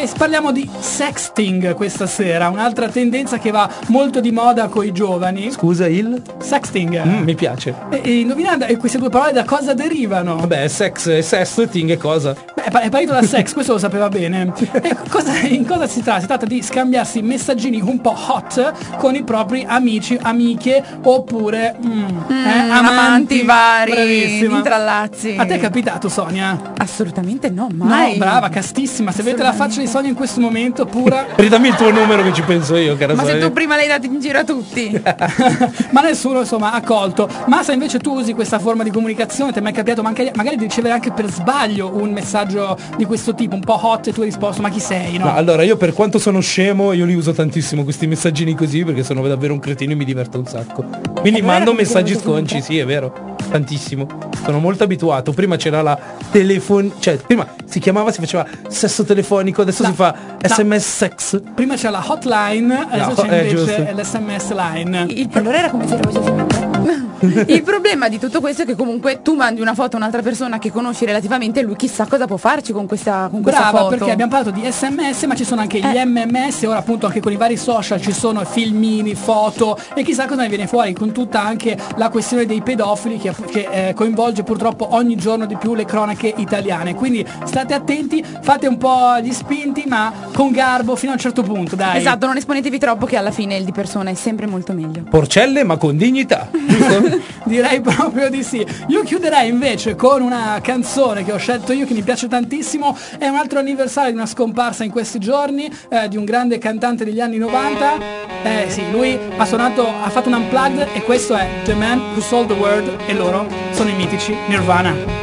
S2: E parliamo di sexting questa sera, un'altra tendenza che va molto di moda con i giovani.
S1: Scusa, il?
S2: Sexting.
S1: Mm, mi piace.
S2: E, e indovinate, e queste due parole da cosa derivano?
S1: Vabbè, sex e sexting è cosa?
S2: Beh, è partito da sex, questo lo sapeva bene. E cosa, in cosa si tratta? Si tratta di scambiarsi messaggini un po' hot con i propri amici, amiche oppure mm,
S9: Mm,
S2: eh,
S9: amanti,
S2: amanti
S9: vari,
S2: Bravissima.
S9: intrallazzi.
S2: A te è capitato, Sonia?
S9: Assolutamente no, mai.
S2: No, brava, castissima. Se vedete la faccia di Sonia in questo momento, pura.
S1: Ridammi il tuo numero che ci penso io, cara
S9: Ma se
S1: Sonia.
S9: tu prima l'hai dato in giro a tutti.
S2: Ma nessuno insomma ha colto. Ma se invece tu usi questa forma di comunicazione, ti è mai capitato magari, magari di ricevere anche per sbaglio un messaggio di questo tipo, un po' hot, e tu hai risposto ma chi sei, no?
S1: No, allora io per quanto sono scemo, io li uso tantissimo questi messaggini così perché sono davvero un cretino e mi diverto un sacco. Quindi
S9: È
S1: mando
S9: vero che
S1: messaggi
S9: ti diverto
S1: sconci, sì, è vero. Tantissimo. Sono molto abituato. Prima c'era la telefon, cioè prima si chiamava, si faceva sesso telefonico, adesso
S2: No,
S1: si fa
S2: no.
S1: S M S sex.
S2: Prima c'è la hotline, adesso
S1: ho-
S2: c'è
S1: eh,
S2: invece
S1: giusto.
S2: l'S M S line.
S9: Il, allora era come se eravamo Il problema di tutto questo è che comunque tu mandi una foto a un'altra persona che conosci relativamente e lui chissà cosa può farci con questa, con questa
S2: Brava,
S9: foto.
S2: perché abbiamo parlato di S M S, ma ci sono anche gli
S9: Eh.
S2: M M S, ora appunto anche con i vari social ci sono filmini, foto e chissà cosa ne viene fuori, con tutta anche la questione dei pedofili che, che eh, coinvolge purtroppo ogni giorno di più le cronache italiane. Quindi state attenti, fate un po' gli spinti, ma con garbo fino a un certo punto, dai.
S9: Esatto, non esponetevi troppo che alla fine il di persona è sempre molto meglio.
S1: Porcelle ma con dignità. Giusto?
S2: Direi proprio di sì. Io chiuderei invece con una canzone che ho scelto io, che mi piace tantissimo. È un altro anniversario di una scomparsa in questi giorni, eh, di un grande cantante degli anni novanta. Eh sì, lui ha suonato, ha fatto un unplugged e questo è The Man Who Sold the World e loro sono i mitici Nirvana.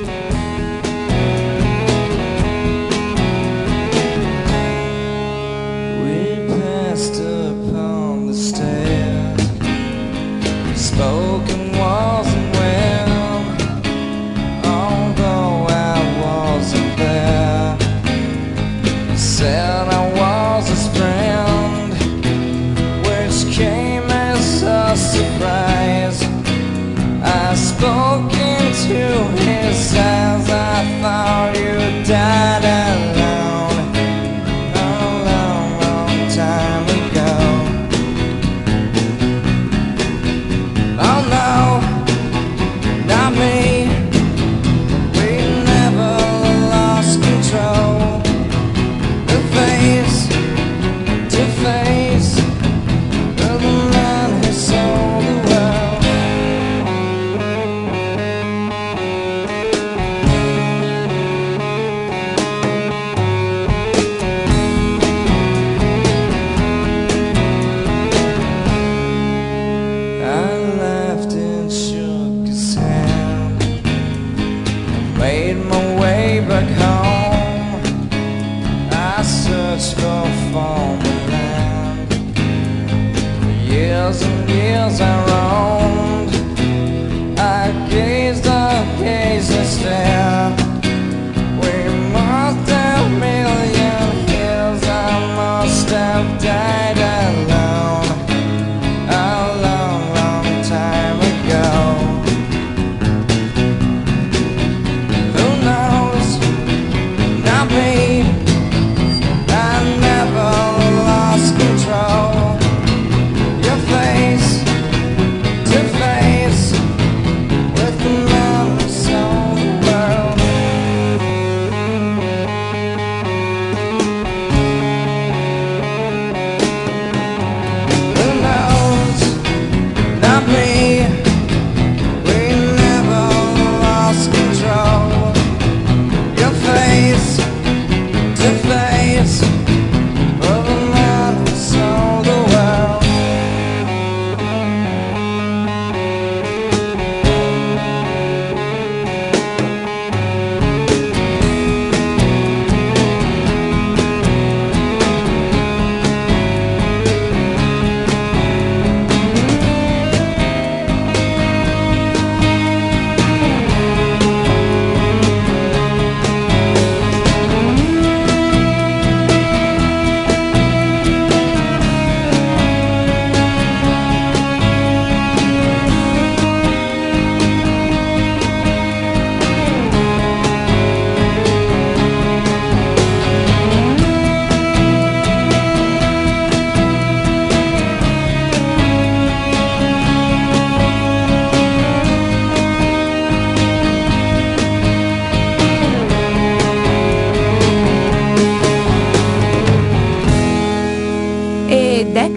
S10: Spoken wasn't well, although I wasn't there. He said I was his friend, which came as a surprise. I spoke into his eyes, I thought you died alone, a long, long time ago. Oh no, not me. We never lost control. The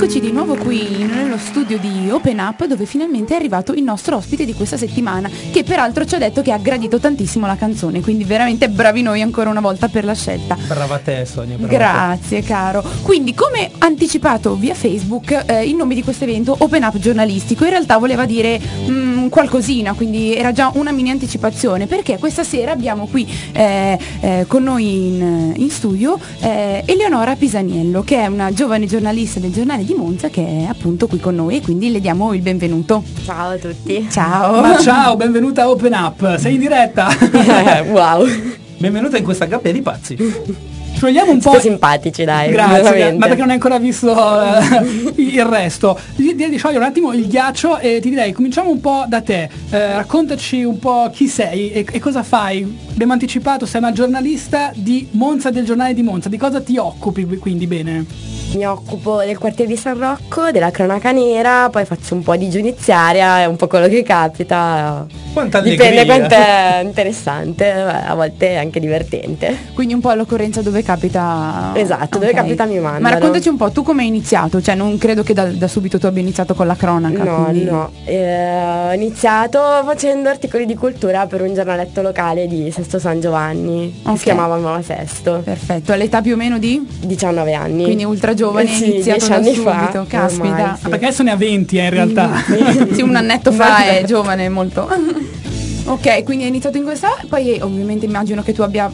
S9: Eccoci di nuovo qui nello studio di Open Up, dove finalmente è arrivato il nostro ospite di questa settimana, che peraltro ci ha detto che ha gradito tantissimo la canzone, quindi veramente bravi noi ancora una volta per la scelta.
S1: Brava te, Sonia. Brava
S9: Grazie,
S1: te.
S9: caro. Quindi, come anticipato via Facebook, eh, il nome di questo evento, Open Up giornalistico, in realtà voleva dire mh, qualcosina, quindi era già una mini anticipazione, perché questa sera abbiamo qui eh, eh, con noi in, in studio eh, Eleonora Pisaniello, che è una giovane giornalista del giornale di Monza, che è appunto qui con noi, e quindi le diamo il benvenuto.
S11: Ciao a tutti.
S9: Ciao.
S2: Ma ciao, benvenuta a Open Up, sei in diretta?
S11: Wow.
S1: Benvenuta in questa gabbia di pazzi.
S2: Ci vogliamo un po'.
S11: Siete simpatici, dai.
S2: Grazie,
S11: veramente.
S2: ma perché non hai ancora visto uh, il resto. Direi di sciogliere un attimo il ghiaccio e ti direi, cominciamo un po' da te. Eh, raccontaci un po' chi sei e, e cosa fai. Abbiamo anticipato, sei una giornalista di Monza, del giornale di Monza. Di cosa ti occupi quindi bene?
S11: Mi occupo del quartiere di San Rocco, della cronaca nera, poi faccio un po' di giudiziaria, è un po' quello che capita.
S1: Quanta
S11: Dipende
S1: allegria.
S11: quanto è interessante, a volte anche divertente.
S9: Quindi un po' all'occorrenza dove capita.
S11: Esatto, dove
S9: Ok.
S11: capita mi mandano.
S9: Ma raccontaci un po', tu come hai iniziato? Cioè non credo che da, da subito tu abbia iniziato con la cronaca.
S11: No,
S9: quindi-
S11: no, eh, ho iniziato facendo articoli di cultura per un giornaletto locale di Sesto San Giovanni, che
S9: Ok.
S11: si chiamava Nuova Sesto.
S9: Perfetto, all'età più o meno di?
S11: diciannove anni.
S9: Quindi ultra giovane,
S11: Eh sì,
S9: iniziato
S11: dieci
S9: da
S11: anni
S9: subito,
S11: fa,
S9: caspita.
S11: ormai,
S2: Ah, perché adesso ne ha venti eh, in realtà.
S9: Sì, un annetto fa è giovane molto. Ok, quindi hai iniziato in questa, poi eh, ovviamente immagino che tu abbia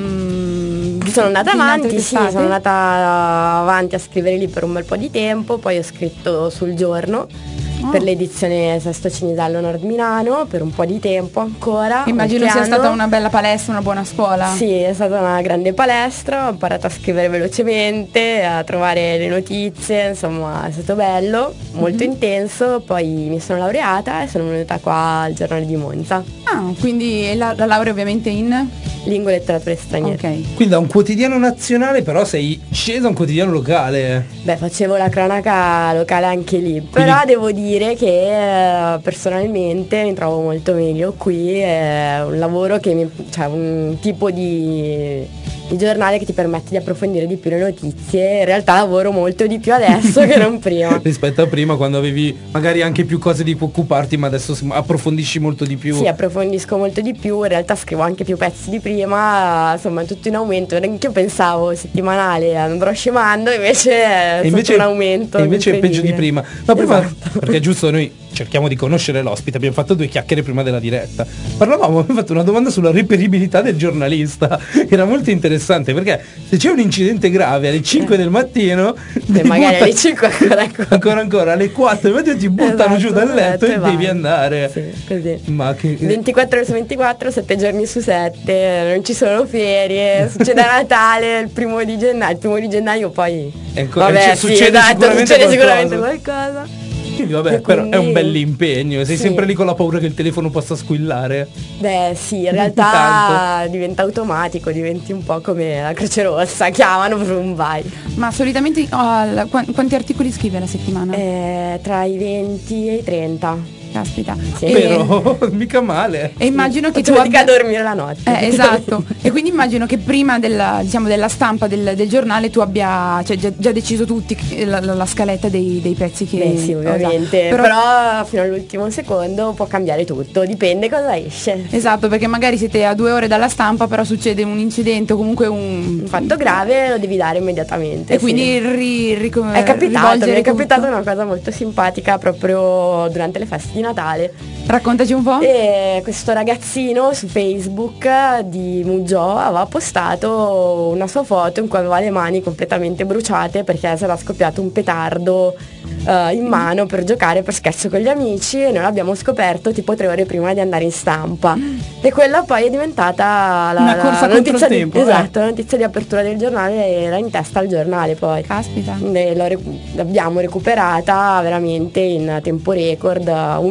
S9: mm,
S11: Sono andata
S9: in altre
S11: avanti, sì,
S9: testate.
S11: sono andata avanti a scrivere lì per un bel po' di tempo, poi ho scritto sul Giorno
S9: Oh.
S11: per l'edizione Sesto Cinisello Nord Milano per un po' di tempo ancora.
S9: Immagino
S11: qualche
S9: sia stata
S11: anno.
S9: una bella palestra, una buona scuola.
S11: Sì, è stata una grande palestra, ho imparato a scrivere velocemente, a trovare le notizie, insomma è stato bello, molto
S9: Mhm.
S11: intenso, poi mi sono laureata e sono venuta qua al Giornale di Monza.
S9: Ah, quindi la, la laurea ovviamente in?
S11: Lingua e letterature straniere.
S9: Ok.
S1: Quindi da un quotidiano nazionale però sei scesa a un quotidiano locale.
S11: Beh, facevo la cronaca locale anche lì, però devo dire che eh, personalmente mi trovo molto meglio qui, è un lavoro che mi, cioè un tipo di, di giornale che ti permette di approfondire di più le notizie, in realtà lavoro molto di più adesso che non prima.
S1: Rispetto a prima, quando avevi magari anche più cose di cui occuparti, ma adesso si- approfondisci molto di più.
S11: Sì, approfondisco molto di più, in realtà scrivo anche più pezzi di prima, insomma è tutto in aumento, anche io pensavo settimanale andrò scemando, invece è
S1: E invece,
S11: stato un aumento.
S1: e invece è peggio di
S11: incredibile.
S1: prima. Ma prima,
S11: Esatto.
S1: perché è giusto, noi cerchiamo di conoscere l'ospite, abbiamo fatto due chiacchiere prima della diretta. Parlavamo, abbiamo fatto una domanda sulla reperibilità del giornalista. Era molto interessante, perché se c'è un incidente grave alle cinque del mattino,
S11: E
S1: ti
S11: magari
S1: butta-
S11: alle cinque ancora ancora.
S1: ancora ancora alle quattro del mattino ti buttano
S11: Esatto,
S1: giù dal letto e
S11: vai.
S1: devi andare.
S11: Sì, così.
S1: Ma che
S11: ventiquattro ore su ventiquattro, sette giorni su sette, non ci sono ferie, succede a Natale, il primo di gennaio, il primo di gennaio poi
S1: Ecco,
S11: vabbè,
S1: cioè,
S11: sì,
S1: succede
S11: esatto,
S1: sicuramente
S11: succede
S1: qualcosa.
S11: sicuramente qualcosa.
S1: Quindi, vabbè,
S11: E
S1: però è un
S11: quindi-
S1: bell'impegno. Sei
S11: sì.
S1: sempre lì con la paura che il telefono possa squillare.
S11: Beh sì, in realtà diventa automatico, diventi un po' come la Croce Rossa, chiamano per un vai.
S9: Ma solitamente oh, al- qua- quanti articoli scrive alla settimana?
S11: Eh, tra i venti e i trenta.
S9: Caspita.
S11: Sì.
S9: E,
S1: Però mica male.
S9: e immagino che tu
S11: Faccio fatica
S9: abbia...
S11: a dormire la notte.
S9: Eh, esatto. E quindi immagino che prima della, diciamo, della stampa del, del giornale tu abbia cioè, già, già deciso tutti che- la, la- la scaletta dei, dei pezzi che...
S11: Beh sì, ovviamente,
S9: Esatto.
S11: però... fino all'ultimo secondo può cambiare tutto, dipende cosa esce.
S9: Esatto, perché magari siete a due ore dalla stampa, però succede un incidente o comunque un...
S11: Un fatto grave lo devi dare immediatamente.
S9: E
S11: sì.
S9: quindi ri, ri-
S11: È capitato, mi
S9: rivolgere
S11: è capitata
S9: tutto.
S11: una cosa molto simpatica proprio durante le feste di Natale.
S9: Raccontaci un po'.
S11: E questo ragazzino su Facebook di Muggio aveva postato una sua foto in cui aveva le mani completamente bruciate perché si era scoppiato un petardo eh, in mano per giocare per scherzo con gli amici, e noi l'abbiamo scoperto tipo tre ore prima di andare in stampa. E quella poi è diventata la,
S2: Una
S11: la-
S2: corsa
S11: la
S2: contro
S11: notizia
S2: il
S11: di,
S2: tempo, eh.
S11: esatto, la notizia di apertura del giornale era in testa al giornale poi.
S9: Caspita.
S11: E l'ho recu- l'abbiamo recuperata veramente in tempo record, un'ora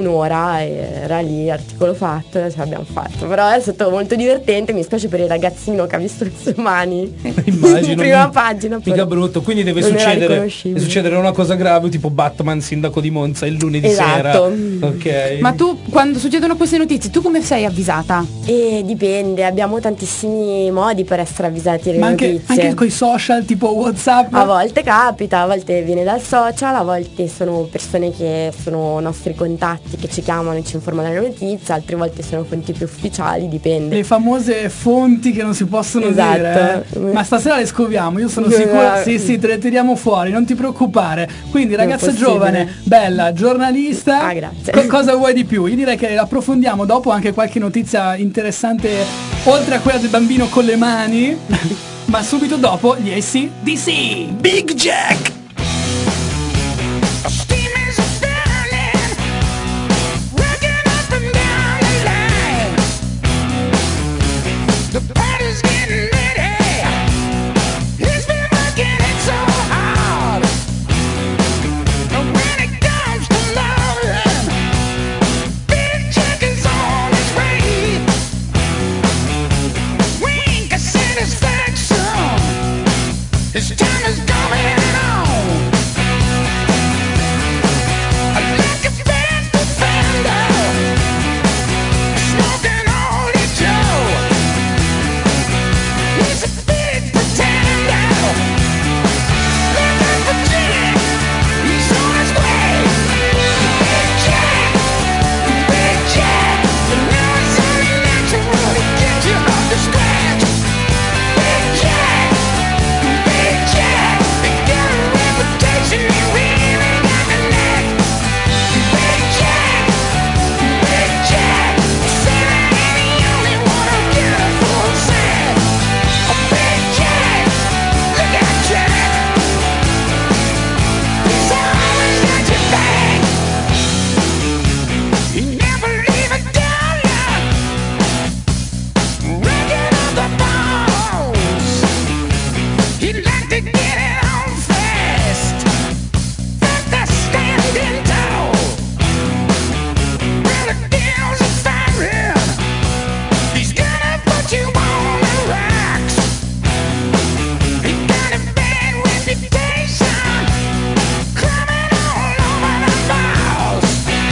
S11: un'ora e era lì, articolo fatto, e ce l'abbiamo fatto. Però è stato molto divertente, mi spiace per il ragazzino che ha visto le sue mani
S1: Immagino.
S11: in prima pagina.
S1: Mica brutto, quindi deve
S11: non era
S1: succedere,
S11: riconoscibile.
S1: deve succedere una cosa grave, tipo Batman, sindaco di Monza, il lunedì
S11: Esatto.
S1: sera. Ok.
S9: Ma tu, quando succedono queste notizie, tu come sei avvisata?
S11: E dipende, abbiamo tantissimi modi per essere avvisati delle
S2: Ma anche,
S11: notizie.
S2: anche coi social tipo WhatsApp.
S11: A volte capita, a volte viene dal social, a volte sono persone che sono nostri contatti che ci chiamano e ci informano delle notizie, altre volte sono fonti più ufficiali, dipende.
S2: Le famose fonti che non si possono
S11: Esatto.
S2: dire. eh. Ma stasera le scoviamo, io sono
S11: No,
S2: sicura.
S11: no.
S2: Sì, sì, te le tiriamo fuori, non ti preoccupare. Quindi,
S11: Non è
S2: ragazza
S11: possibile.
S2: giovane, bella, giornalista.
S11: Ah, grazie.
S2: co- cosa vuoi di più? Io direi che approfondiamo dopo anche qualche notizia interessante, oltre a quella del bambino con le mani. Ma subito dopo gli A C D C.
S1: Big Jack!
S10: His time is coming on. Like a bad defender, smoking all his Joe. He's a big pretender. Look at the Jack, he's on his way. Big Jack, Big Jack, you know it's only natural to get you off the scratch. Big Jack, Big Jack, they got a reputation, he really got the knack. Big Jack, Big Jack, said I ain't the only one who get a full set. Oh, Big Jack, look at Jack, he's always got your back. He never leave a dollar, raking up the balls. He'd like to get it on fast, but they're standing tall. Well, the deals are firing, he's gonna put you on the rocks. He got a bad reputation, climbing all over the balls.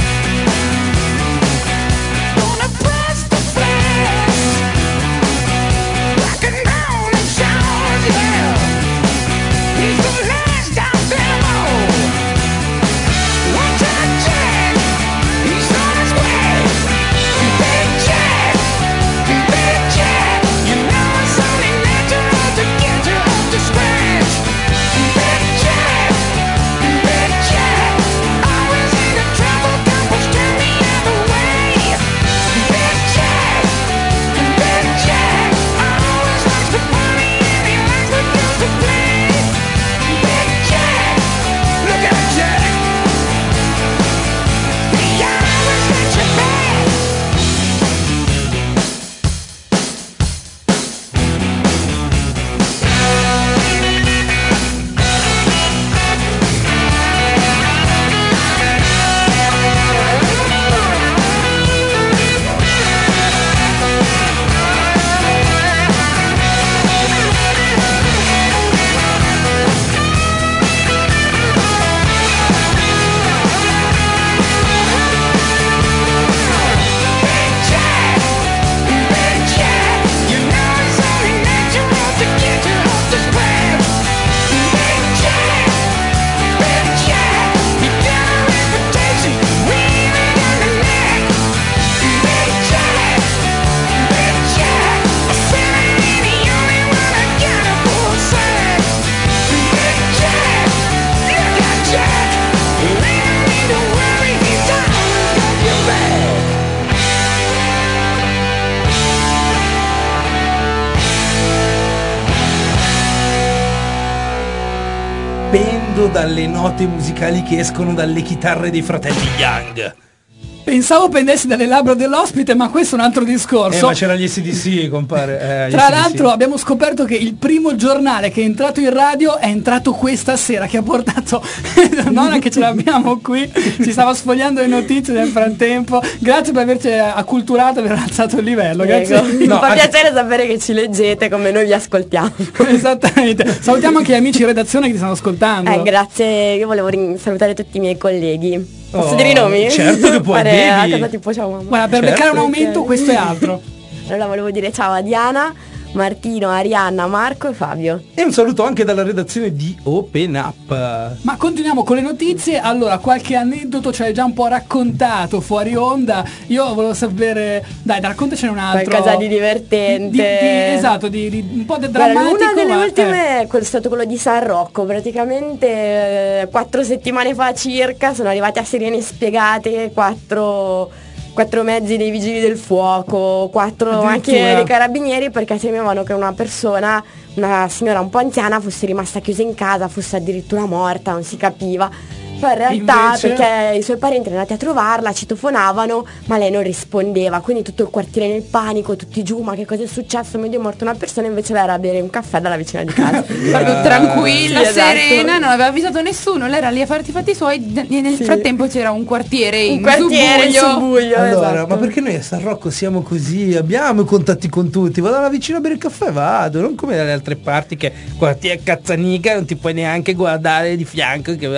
S10: Gonna press the flash, rock and roll and shout, yeah. He's the last of them all. Watch out, Jack, he's on his way. Big Jack, Big Jack, you know it's only natural to get you off the scratch. Big Jack, Big Jack, always into trouble, couples turn the other way. Big Jack, Big Jack, always likes to party and he likes the girls to play. Big Jack, look at Jack, he always got your back. Big Jack, Big Jack, you know it's only natural to get you off the scratch. Big Jack, Big Jack, you got a reputation, really got the knack. Big Jack, Big Jack, I said I ain't the only one that got a full sack. Big Jack, look at Jack, you ain't need to worry, he's always got your back.
S1: Pendo dalle note musicali che escono dalle chitarre dei fratelli Young.
S2: Pensavo pendessi dalle labbra dell'ospite, ma questo è un altro discorso.
S1: Eh, ma c'era gli S D C, compare. Eh,
S2: Tra
S1: A C D C.
S2: l'altro abbiamo scoperto che il primo giornale che è entrato in radio è entrato questa sera, che ha portato Nonna, che ce l'abbiamo qui, ci stava sfogliando le notizie nel frattempo. Grazie per averci acculturato e aver alzato il livello. Grazie.
S11: Mi
S1: No,
S11: fa
S1: anche-
S11: piacere sapere che ci leggete come noi vi ascoltiamo.
S2: Esattamente. Salutiamo anche gli amici in redazione che ti stanno ascoltando.
S11: Eh, grazie, io volevo rin- salutare tutti i miei colleghi. Posso
S1: Oh,
S11: dire i nomi?
S1: certo che puoi,
S11: Fare
S1: devi.
S11: la cosa tipo ciao mamma.
S2: Guarda, per
S1: Certo.
S2: beccare un aumento
S11: Ok.
S2: questo è altro.
S11: Allora volevo dire ciao a Diana, Martino, Arianna, Marco e Fabio.
S1: E un saluto anche dalla redazione di Open Up.
S2: Ma continuiamo con le notizie. Allora, qualche aneddoto ci hai già un po' raccontato fuori onda. Io volevo sapere, dai, raccontacene un altro.
S11: Qualcosa di divertente.
S2: Di- di- esatto, di, di- un po' de-
S11: Guarda,
S2: drammatico.
S11: una delle
S2: ma-
S11: ultime è quel- stato quello di San Rocco. Praticamente eh, quattro settimane fa circa sono arrivati a sirene spiegate quattro, quattro mezzi dei vigili del fuoco, quattro anche
S2: Addirittura.
S11: dei carabinieri, perché temevano che una persona, una signora un po' anziana, fosse rimasta chiusa in casa, fosse addirittura morta, non si capiva. Poi in realtà
S2: Invece-
S11: perché i suoi parenti erano andati a trovarla, citofonavano, ma lei non rispondeva, quindi tutto il quartiere nel panico, tutti giù, ma che cosa è successo? Mio Dio, è morta una persona, invece lei era a bere un caffè dalla vicina di casa.
S9: Proprio tranquilla,
S11: Sì, esatto.
S9: serena, non aveva avvisato nessuno, lei era lì a farti i fatti suoi e nel
S11: Sì.
S9: frattempo c'era un quartiere
S11: Un
S9: in
S11: quartiere in
S9: subbuglio.
S11: subbuglio,
S1: Allora,
S11: esatto.
S1: ma perché noi a San Rocco siamo così? Abbiamo i contatti con tutti. Vado alla vicina a bere il caffè, vado. Non come dalle altre parti che quartiere cazzanica non ti puoi neanche guardare di fianco. Che...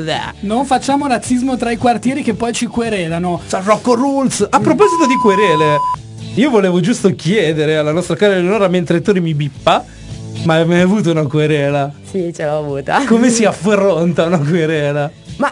S2: Non facciamo razzismo tra i quartieri che poi ci querelano.
S1: San Rocco rules. A proposito di querele, io volevo giusto chiedere alla nostra cara Eleonora, mentre Ettore mi bippa, ma hai mai avuto una querela?
S11: Sì, ce l'ho avuta.
S1: Come si affronta una querela?
S11: Ma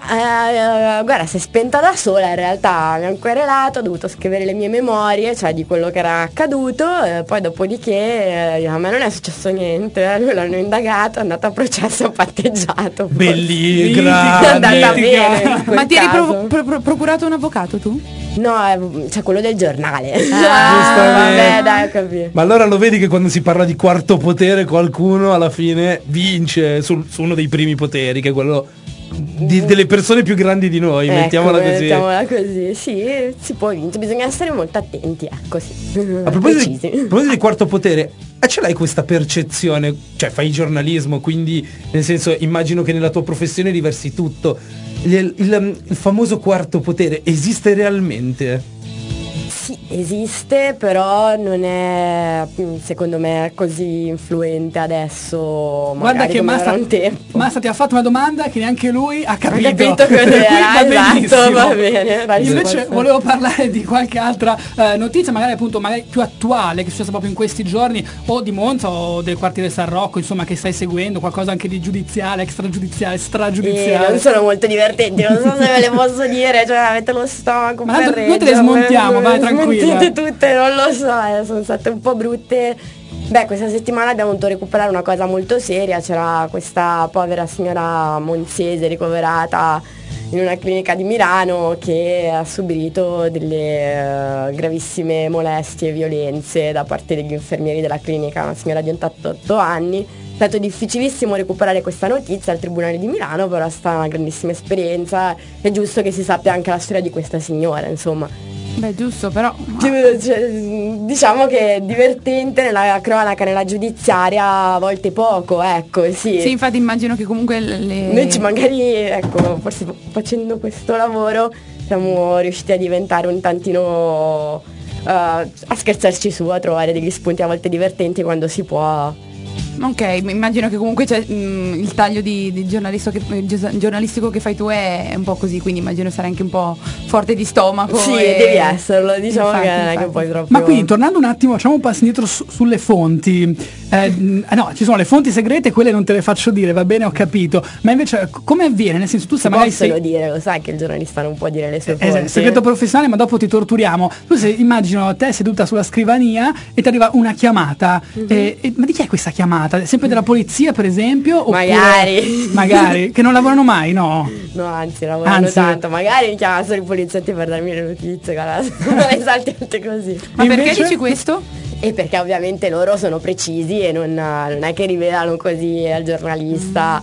S11: eh, guarda, si è spenta da sola in realtà, mi ha querelato, ho dovuto scrivere le mie memorie, cioè di quello che era accaduto, e poi dopodiché eh, a me non è successo niente, eh, lui l'hanno indagato, è andato a processo, ha patteggiato.
S1: Bellì,
S11: È
S1: grande.
S11: andata bene in quel
S9: Ma ti eri pro-
S11: caso.
S9: pro- pro- procurato un avvocato tu?
S11: No, eh, c'è quello del giornale.
S1: Giustamente.
S11: vabbè, dai, ho capito.
S1: Ma allora lo vedi che quando si parla di quarto potere qualcuno alla fine vince sul- su uno dei primi poteri, che è quello di- delle persone più grandi di noi,
S11: Ecco,
S1: mettiamola così.
S11: mettiamola così, sì, si può vincere, bisogna essere molto attenti, ecco sì.
S1: A proposito, di,
S11: Precisi.
S1: a proposito di quarto potere, eh, ce l'hai questa percezione? Cioè fai giornalismo, quindi nel senso immagino che nella tua professione riversi tutto. Il, il- il famoso quarto potere esiste realmente?
S11: Sì, esiste, però non è mm, secondo me così influente adesso.
S2: Guarda
S11: magari
S2: che
S11: come
S2: Massa,
S11: era un tempo.
S2: Massa ti ha fatto una domanda che neanche lui ha capito.
S11: Ha capito
S2: Per
S11: cos'era,
S2: cui va
S11: esatto,
S2: benissimo.
S11: va bene, la
S2: Invece
S11: risposta.
S2: volevo parlare di qualche altra eh, notizia, magari appunto magari più attuale, che è successa proprio in questi giorni, o di Monza o del quartiere San Rocco, insomma, che stai seguendo, qualcosa anche di giudiziale, extragiudiziale,
S11: Eh,
S2: stragiudiziale.
S11: non sono molto divertenti, non so se ve le posso dire, cioè avete lo stomaco
S2: Ma
S11: per
S2: tanto noi te le
S11: reggerle,
S2: smontiamo, vai,
S11: le
S2: tranquilla.
S11: smontite tutte, non lo so, eh, sono state un po' brutte. Beh, questa settimana abbiamo dovuto recuperare una cosa molto seria, c'era questa povera signora monzese ricoverata in una clinica di Milano che ha subito delle eh, gravissime molestie e violenze da parte degli infermieri della clinica, una signora di ottantotto anni. È stato difficilissimo recuperare questa notizia al Tribunale di Milano, però è stata una grandissima esperienza, è giusto che si sappia anche la storia di questa signora, insomma.
S9: Beh, giusto, però.
S11: Cioè, diciamo che è divertente nella cronaca, nella giudiziaria, a volte poco, ecco, sì.
S9: Sì, infatti immagino che comunque le...
S11: Noi ci magari, ecco, forse facendo questo lavoro siamo riusciti a diventare un tantino uh, a scherzarci su, a trovare degli spunti a volte divertenti quando si può.
S9: Ok, immagino che comunque c'è, mh, il taglio di, di giornalisto che, eh, gio- giornalistico che fai tu è un po' così, quindi immagino sarai anche un po' forte di stomaco.
S11: Sì,
S9: e-
S11: devi esserlo, diciamo
S9: Infatti,
S11: che non è che
S9: infatti.
S11: poi proprio.
S2: Ma quindi tornando un attimo, facciamo un passo indietro su- sulle fonti. Eh, mh, no, ci sono le fonti segrete, quelle non te le faccio dire, va bene, ho capito. Ma invece c- come avviene? Nel senso tu
S11: si
S2: sai magari
S11: possono
S2: sei
S11: dire, lo sai che il giornalista non può dire le sue
S2: Eh,
S11: fonti.
S2: segreto professionale, ma dopo ti torturiamo. Tu sei, immagino te seduta sulla scrivania e ti arriva una chiamata.
S11: Mhm.
S2: Eh, eh, ma di chi è questa chiamata? Sempre della polizia, per esempio? Oppure-
S11: Magari.
S2: Magari, che non lavorano mai, no?
S11: No, anzi, lavorano
S2: Anzi.
S11: tanto. Magari mi chiamano solo i poliziotti per darmi le notizie, guarda, non le salti tutte così.
S9: Ma perché
S2: Invece?
S9: dici questo?
S11: E perché ovviamente loro sono precisi e non, non è che rivelano così al giornalista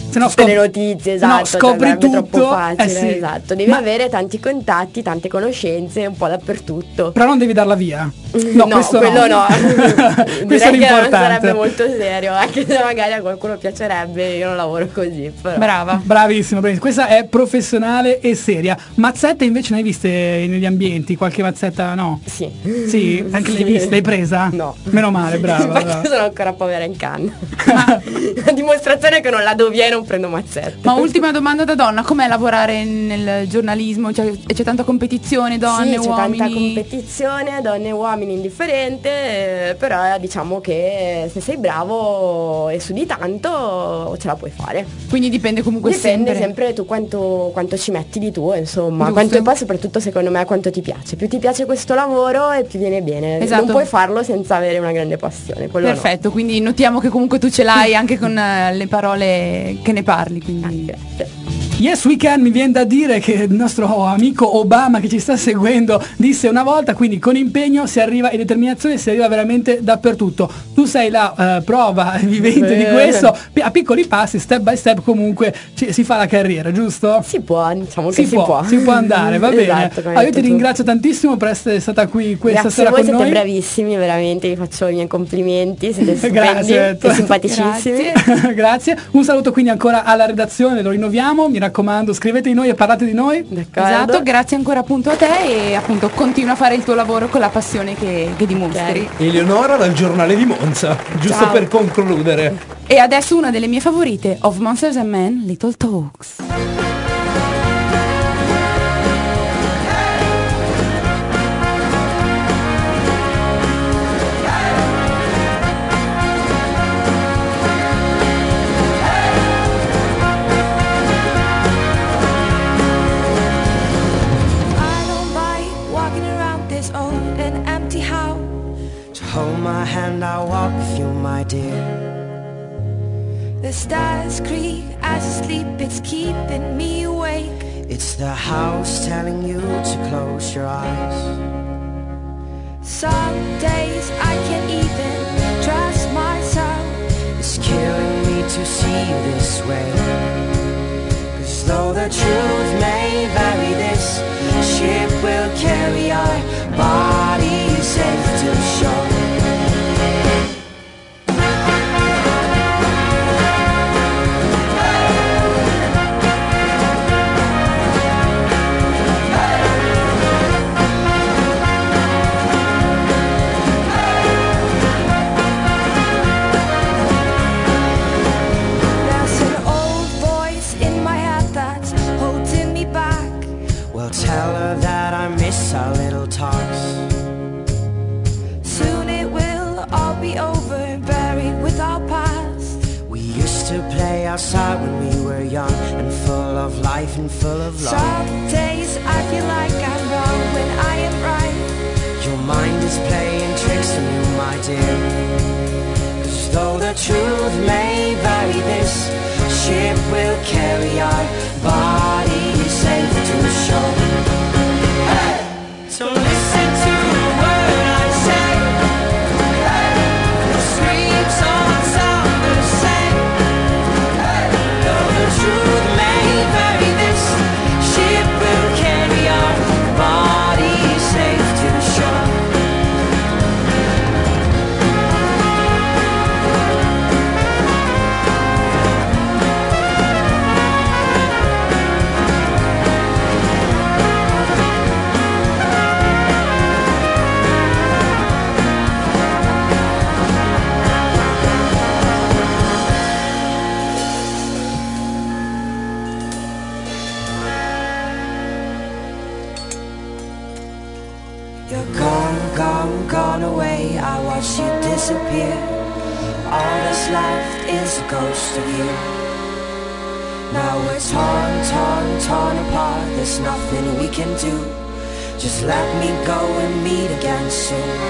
S2: Se no
S11: tutte
S2: scop-
S11: le notizie,
S2: se no
S11: esatto,
S2: scopri
S11: sarebbe
S2: tutto.
S11: troppo facile,
S2: Eh sì.
S11: esatto. Devi
S2: Ma-
S11: avere tanti contatti, tante conoscenze un po' dappertutto.
S2: Però non devi darla via.
S11: No,
S2: questo
S11: quello no.
S2: questo è
S11: Direi che non
S2: l'importante.
S11: sarebbe molto serio, anche se magari a qualcuno piacerebbe, io non lavoro così. Però.
S9: Brava.
S2: Bravissimo, bravissimo. Questa è professionale e seria. Mazzette invece ne hai viste negli ambienti? Qualche mazzetta no?
S11: Sì.
S2: Sì? Anche l'hai vista? L'hai presa?
S11: No.
S2: Meno male, brava.
S11: Infatti
S2: brava.
S11: sono ancora povera in canna. La dimostrazione che non la do via e non prendo mazzette.
S9: Ma ultima domanda da donna, com'è lavorare nel giornalismo? Cioè, c'è tanta competizione, donne,
S11: sì, c'è
S9: uomini?
S11: tanta competizione, donne e uomini indifferente, eh, però eh, diciamo che se sei bravo e studi tanto ce la puoi fare.
S9: Quindi dipende comunque
S11: Dipende
S9: sempre.
S11: sempre tu quanto, quanto ci metti di tuo, insomma,
S9: Giusto.
S11: quanto e poi soprattutto secondo me quanto ti piace. Più ti piace questo lavoro e più viene bene.
S9: Esatto.
S11: Non puoi farlo senza avere una grande passione. Quello no.
S9: Perfetto, quindi notiamo che comunque tu ce l'hai anche con eh, le parole che ne parli. Quindi.
S11: Grazie.
S2: Yes We Can, mi viene da dire che il nostro amico Obama che ci sta seguendo disse una volta, quindi con impegno si arriva e determinazione si arriva veramente dappertutto. Tu sei la eh, prova vivente di
S11: Bene.
S2: questo, Pi- a piccoli passi, step by step comunque ci- si fa la carriera, giusto?
S11: Si può, diciamo
S2: Si
S11: che si
S2: può,
S11: può.
S2: si può andare, va bene.
S11: Esatto, come
S2: Ah,
S11: hai
S2: io ti
S11: detto tu.
S2: ringrazio tantissimo per essere stata qui questa
S11: Grazie
S2: sera
S11: a voi,
S2: con
S11: siete
S2: noi.
S11: bravissimi, veramente, vi faccio i miei complimenti, siete stupendi
S2: Grazie.
S11: e simpaticissimi.
S2: Grazie. Grazie. Un saluto quindi ancora alla redazione, lo rinnoviamo, mi raccomando, scrivete di noi e parlate di noi.
S9: Esatto, grazie ancora appunto a te e appunto continua a fare il tuo lavoro con la passione che, che dimostri.
S1: Eleonora dal giornale di Monza, giusto
S9: Ciao.
S1: per concludere.
S9: E adesso una delle mie favorite, Of Monsters and Men, Little Talks.
S12: I don't like walking around this old and empty house.
S8: To hold my hand, I'll walk with you, my dear.
S12: The stars creak as I sleep, it's keeping me awake.
S8: It's the house telling you to close your eyes.
S12: Some days I can't even trust myself.
S8: It's killing me to see you this way. 'Cause though the truth may vary, this ship will carry our bodies safe to shore.
S12: There's an old voice in my head that's holding me back.
S8: Well, tell her that I miss our little talks.
S12: Soon it will all be over, buried with our past.
S8: We used to play outside when we were young and full of life and full of love.
S12: Some days I feel like I'm wrong when I am right.
S8: Your mind is playing tricks on you, my dear. 'Cause though the truth may vary, this ship will carry our bodies safe to shore. Hey! So listen to the word I say. Hey! The streets all sound the same. Hey! Though the truth may vary, this ship will carry our bodies safe to shore.
S12: You're gone, gone, gone away. I watched you disappear.
S8: All that's left is a ghost of you. Now we're torn, torn, torn apart. There's nothing we can do. Just let me go and meet again soon.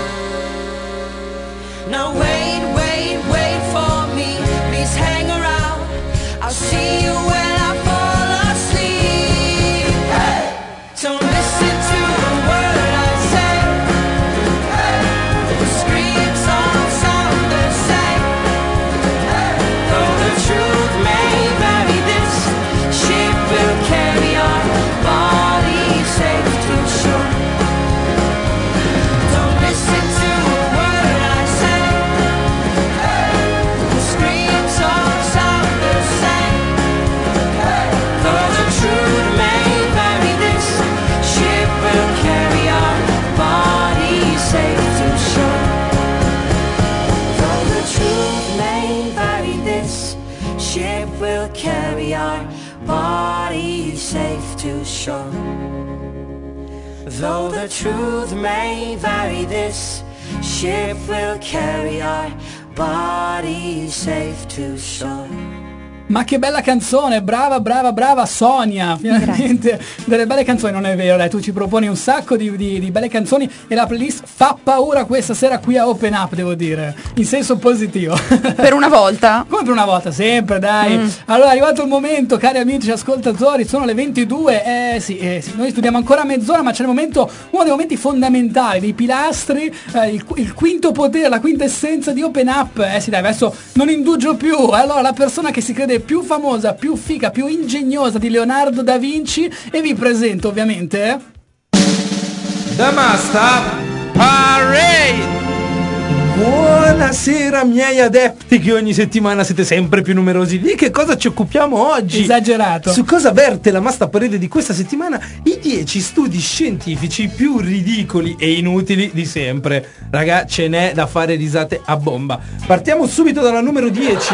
S8: Now wait, wait, wait for me. Please hang around. I'll see you when I fall asleep. Hey! Don't listen to the word I say. Hey! The screams all sound the same. Hey! Though the truth may vary,
S12: ship will carry our bodies safe to shore. Though the truth may vary, this ship will carry our bodies safe to shore.
S2: Ma che bella canzone, brava, brava, brava Sonia, finalmente Grazie. Delle belle canzoni, non è vero, dai, tu ci proponi un sacco di, di, di belle canzoni e la playlist fa paura questa sera qui a Open Up, devo dire, in senso positivo.
S9: Per una volta?
S2: Come per una volta, sempre, dai. Mm. Allora è arrivato il momento, cari amici ascoltatori, sono le ventidue, eh sì, eh sì, noi studiamo ancora mezz'ora, ma c'è il momento, uno dei momenti fondamentali, dei pilastri, eh, il, il quinto potere, la quinta essenza di Open Up, eh sì dai, adesso non indugio più, allora la persona che si crede più famosa, più figa, più ingegnosa di Leonardo da Vinci e vi presento ovviamente
S1: Damasta Parade. Buonasera miei adepti che ogni settimana siete sempre più numerosi. Di che cosa ci occupiamo oggi?
S2: Esagerato.
S1: Su cosa verte la Masta Parade di questa settimana? I dieci studi scientifici più ridicoli e inutili di sempre. Raga, ce n'è da fare risate a bomba. Partiamo subito dalla numero dieci.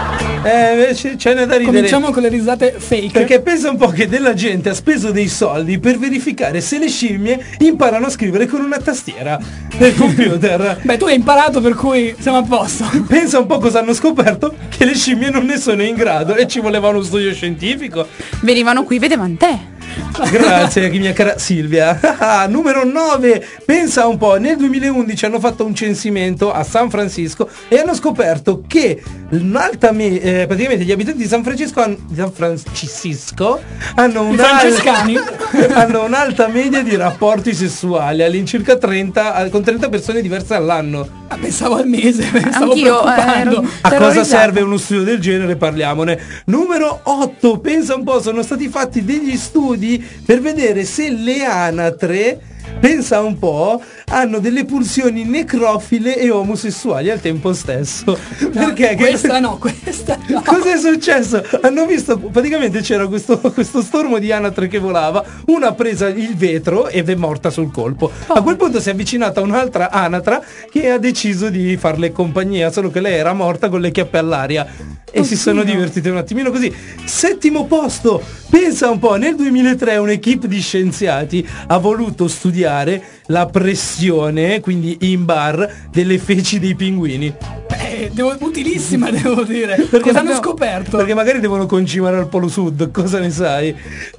S1: Eh, ce n'è da ridere.
S2: Cominciamo con le risate fake.
S1: Perché pensa un po' che della gente ha speso dei soldi per verificare se le scimmie imparano a scrivere con una tastiera nel computer.
S2: Beh, tu hai imparato, per cui siamo a posto.
S1: Pensa un po' cosa hanno scoperto: che le scimmie non ne sono in grado e ci voleva uno studio scientifico.
S9: Venivano qui, vedevate.
S1: Grazie mia cara Silvia. Numero nove. Pensa un po', nel duemilaundici hanno fatto un censimento a San Francisco e hanno scoperto che un'alta me- eh, praticamente gli abitanti di San Francisco hanno, di San Francisco hanno, un'al- hanno un'alta media di rapporti sessuali, all'incirca trenta, con trenta persone diverse all'anno.
S2: Ah, pensavo al mese, pensavo
S9: Anch'io, eh,
S1: a cosa serve uno studio del genere? Parliamone. Numero otto. Pensa un po', sono stati fatti degli studi per vedere se le anatre, pensa un po', hanno delle pulsioni necrofile e omosessuali al tempo stesso.
S2: No,
S1: perché
S2: questa
S1: che...
S2: no, questa no.
S1: Cosa è successo? Hanno visto, praticamente c'era questo, questo stormo di anatre che volava, una ha presa il vetro ed è morta sul colpo. Oh. A quel punto si è avvicinata un'altra anatra che ha deciso di farle compagnia, solo che lei era morta con le chiappe all'aria. E oh, si sono no. divertite un attimino così. Settimo posto. Pensa un po', nel duemilatré un'equipe di scienziati ha voluto studiare la pressione, quindi in bar, delle feci dei pinguini.
S2: Eh, devo, utilissima devo dire. Perché cosa hanno scoperto?
S1: Perché magari devono concimare al Polo Sud, cosa ne sai?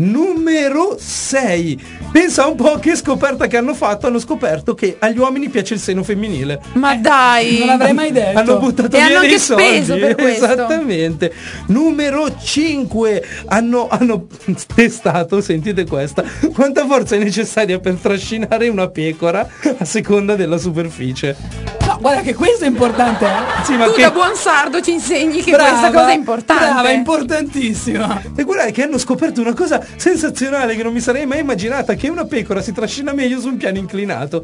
S1: Numero sei. Pensa un po' che scoperta che hanno fatto. Hanno scoperto che agli uomini piace il seno femminile.
S9: Ma
S2: eh,
S9: dai,
S2: non l'avrei mai detto.
S1: Hanno buttato
S9: e
S1: via
S9: hanno
S1: dei
S9: anche
S1: soldi.
S9: speso per questo.
S1: Esattamente. Numero cinque. Hanno, hanno testato, sentite questa, quanta forza è necessaria per trascinare una pecora a seconda della superficie.
S2: No, guarda che questo è importante, eh?
S1: Sì, ma
S9: tu
S1: che...
S9: da buon sardo ci insegni che
S2: brava,
S9: questa cosa è importante.
S2: Brava, importantissima.
S1: E guarda che hanno scoperto una cosa sensazionale che non mi sarei mai immaginata, che una pecora si trascina meglio su un piano inclinato.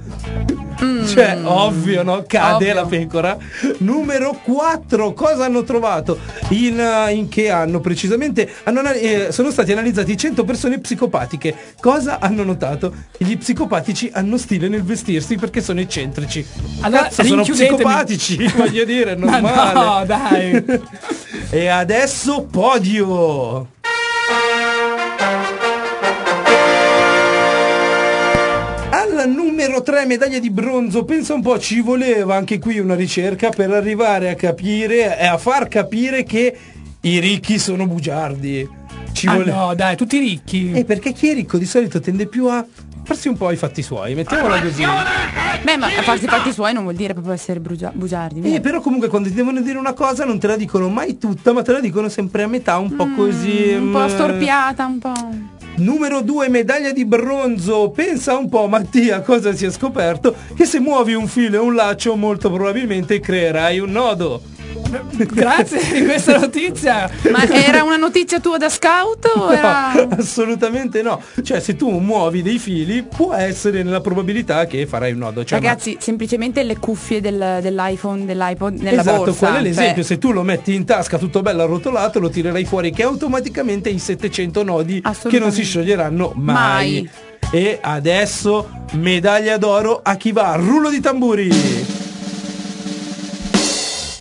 S1: Mm. Cioè, ovvio, no? Cade ovvio. La pecora. Numero quattro. Cosa hanno trovato? In, uh, in che anno precisamente? Hanno, eh, sono stati analizzati cento persone psicopatiche. Cosa hanno notato? Che gli psicopatici hanno stile nel vestirsi perché sono eccentrici.
S2: Allora,
S1: cazzo, sono psicopatici, voglio dire, è normale.
S2: Ma no, dai.
S1: E adesso podio. Alla numero tre, medaglia di bronzo. Pensa un po', ci voleva anche qui una ricerca per arrivare a capire e a far capire che i ricchi sono bugiardi. Ci
S2: ah
S1: vole...
S2: no, dai, tutti ricchi.
S1: E perché chi è ricco di solito tende più a farsi un po' i fatti suoi, mettiamola così.
S9: Beh, ma farsi i fatti suoi non vuol dire proprio essere brugia- bugiardi.
S1: Eh, però comunque quando ti devono dire una cosa non te la dicono mai tutta, ma te la dicono sempre a metà, un po' così.
S9: Un po' storpiata, un po'.
S1: Numero due, medaglia di bronzo. Pensa un po', Mattia, cosa si è scoperto? Che se muovi un filo e un laccio molto probabilmente creerai un nodo.
S2: Grazie di questa notizia.
S9: Ma era una notizia tua da scout o era...
S1: No, assolutamente no. Cioè, se tu muovi dei fili, può essere nella probabilità che farai un nodo. Cioè,
S9: ragazzi, ma... semplicemente le cuffie del, dell'iPhone, dell'iPod nella
S1: esatto,
S9: borsa.
S1: Esatto, qual è l'esempio?
S9: Cioè...
S1: Se tu lo metti in tasca tutto bello arrotolato, lo tirerai fuori che automaticamente hai settecento nodi che non si scioglieranno mai. mai. E adesso medaglia d'oro a chi va? Rullo di tamburi.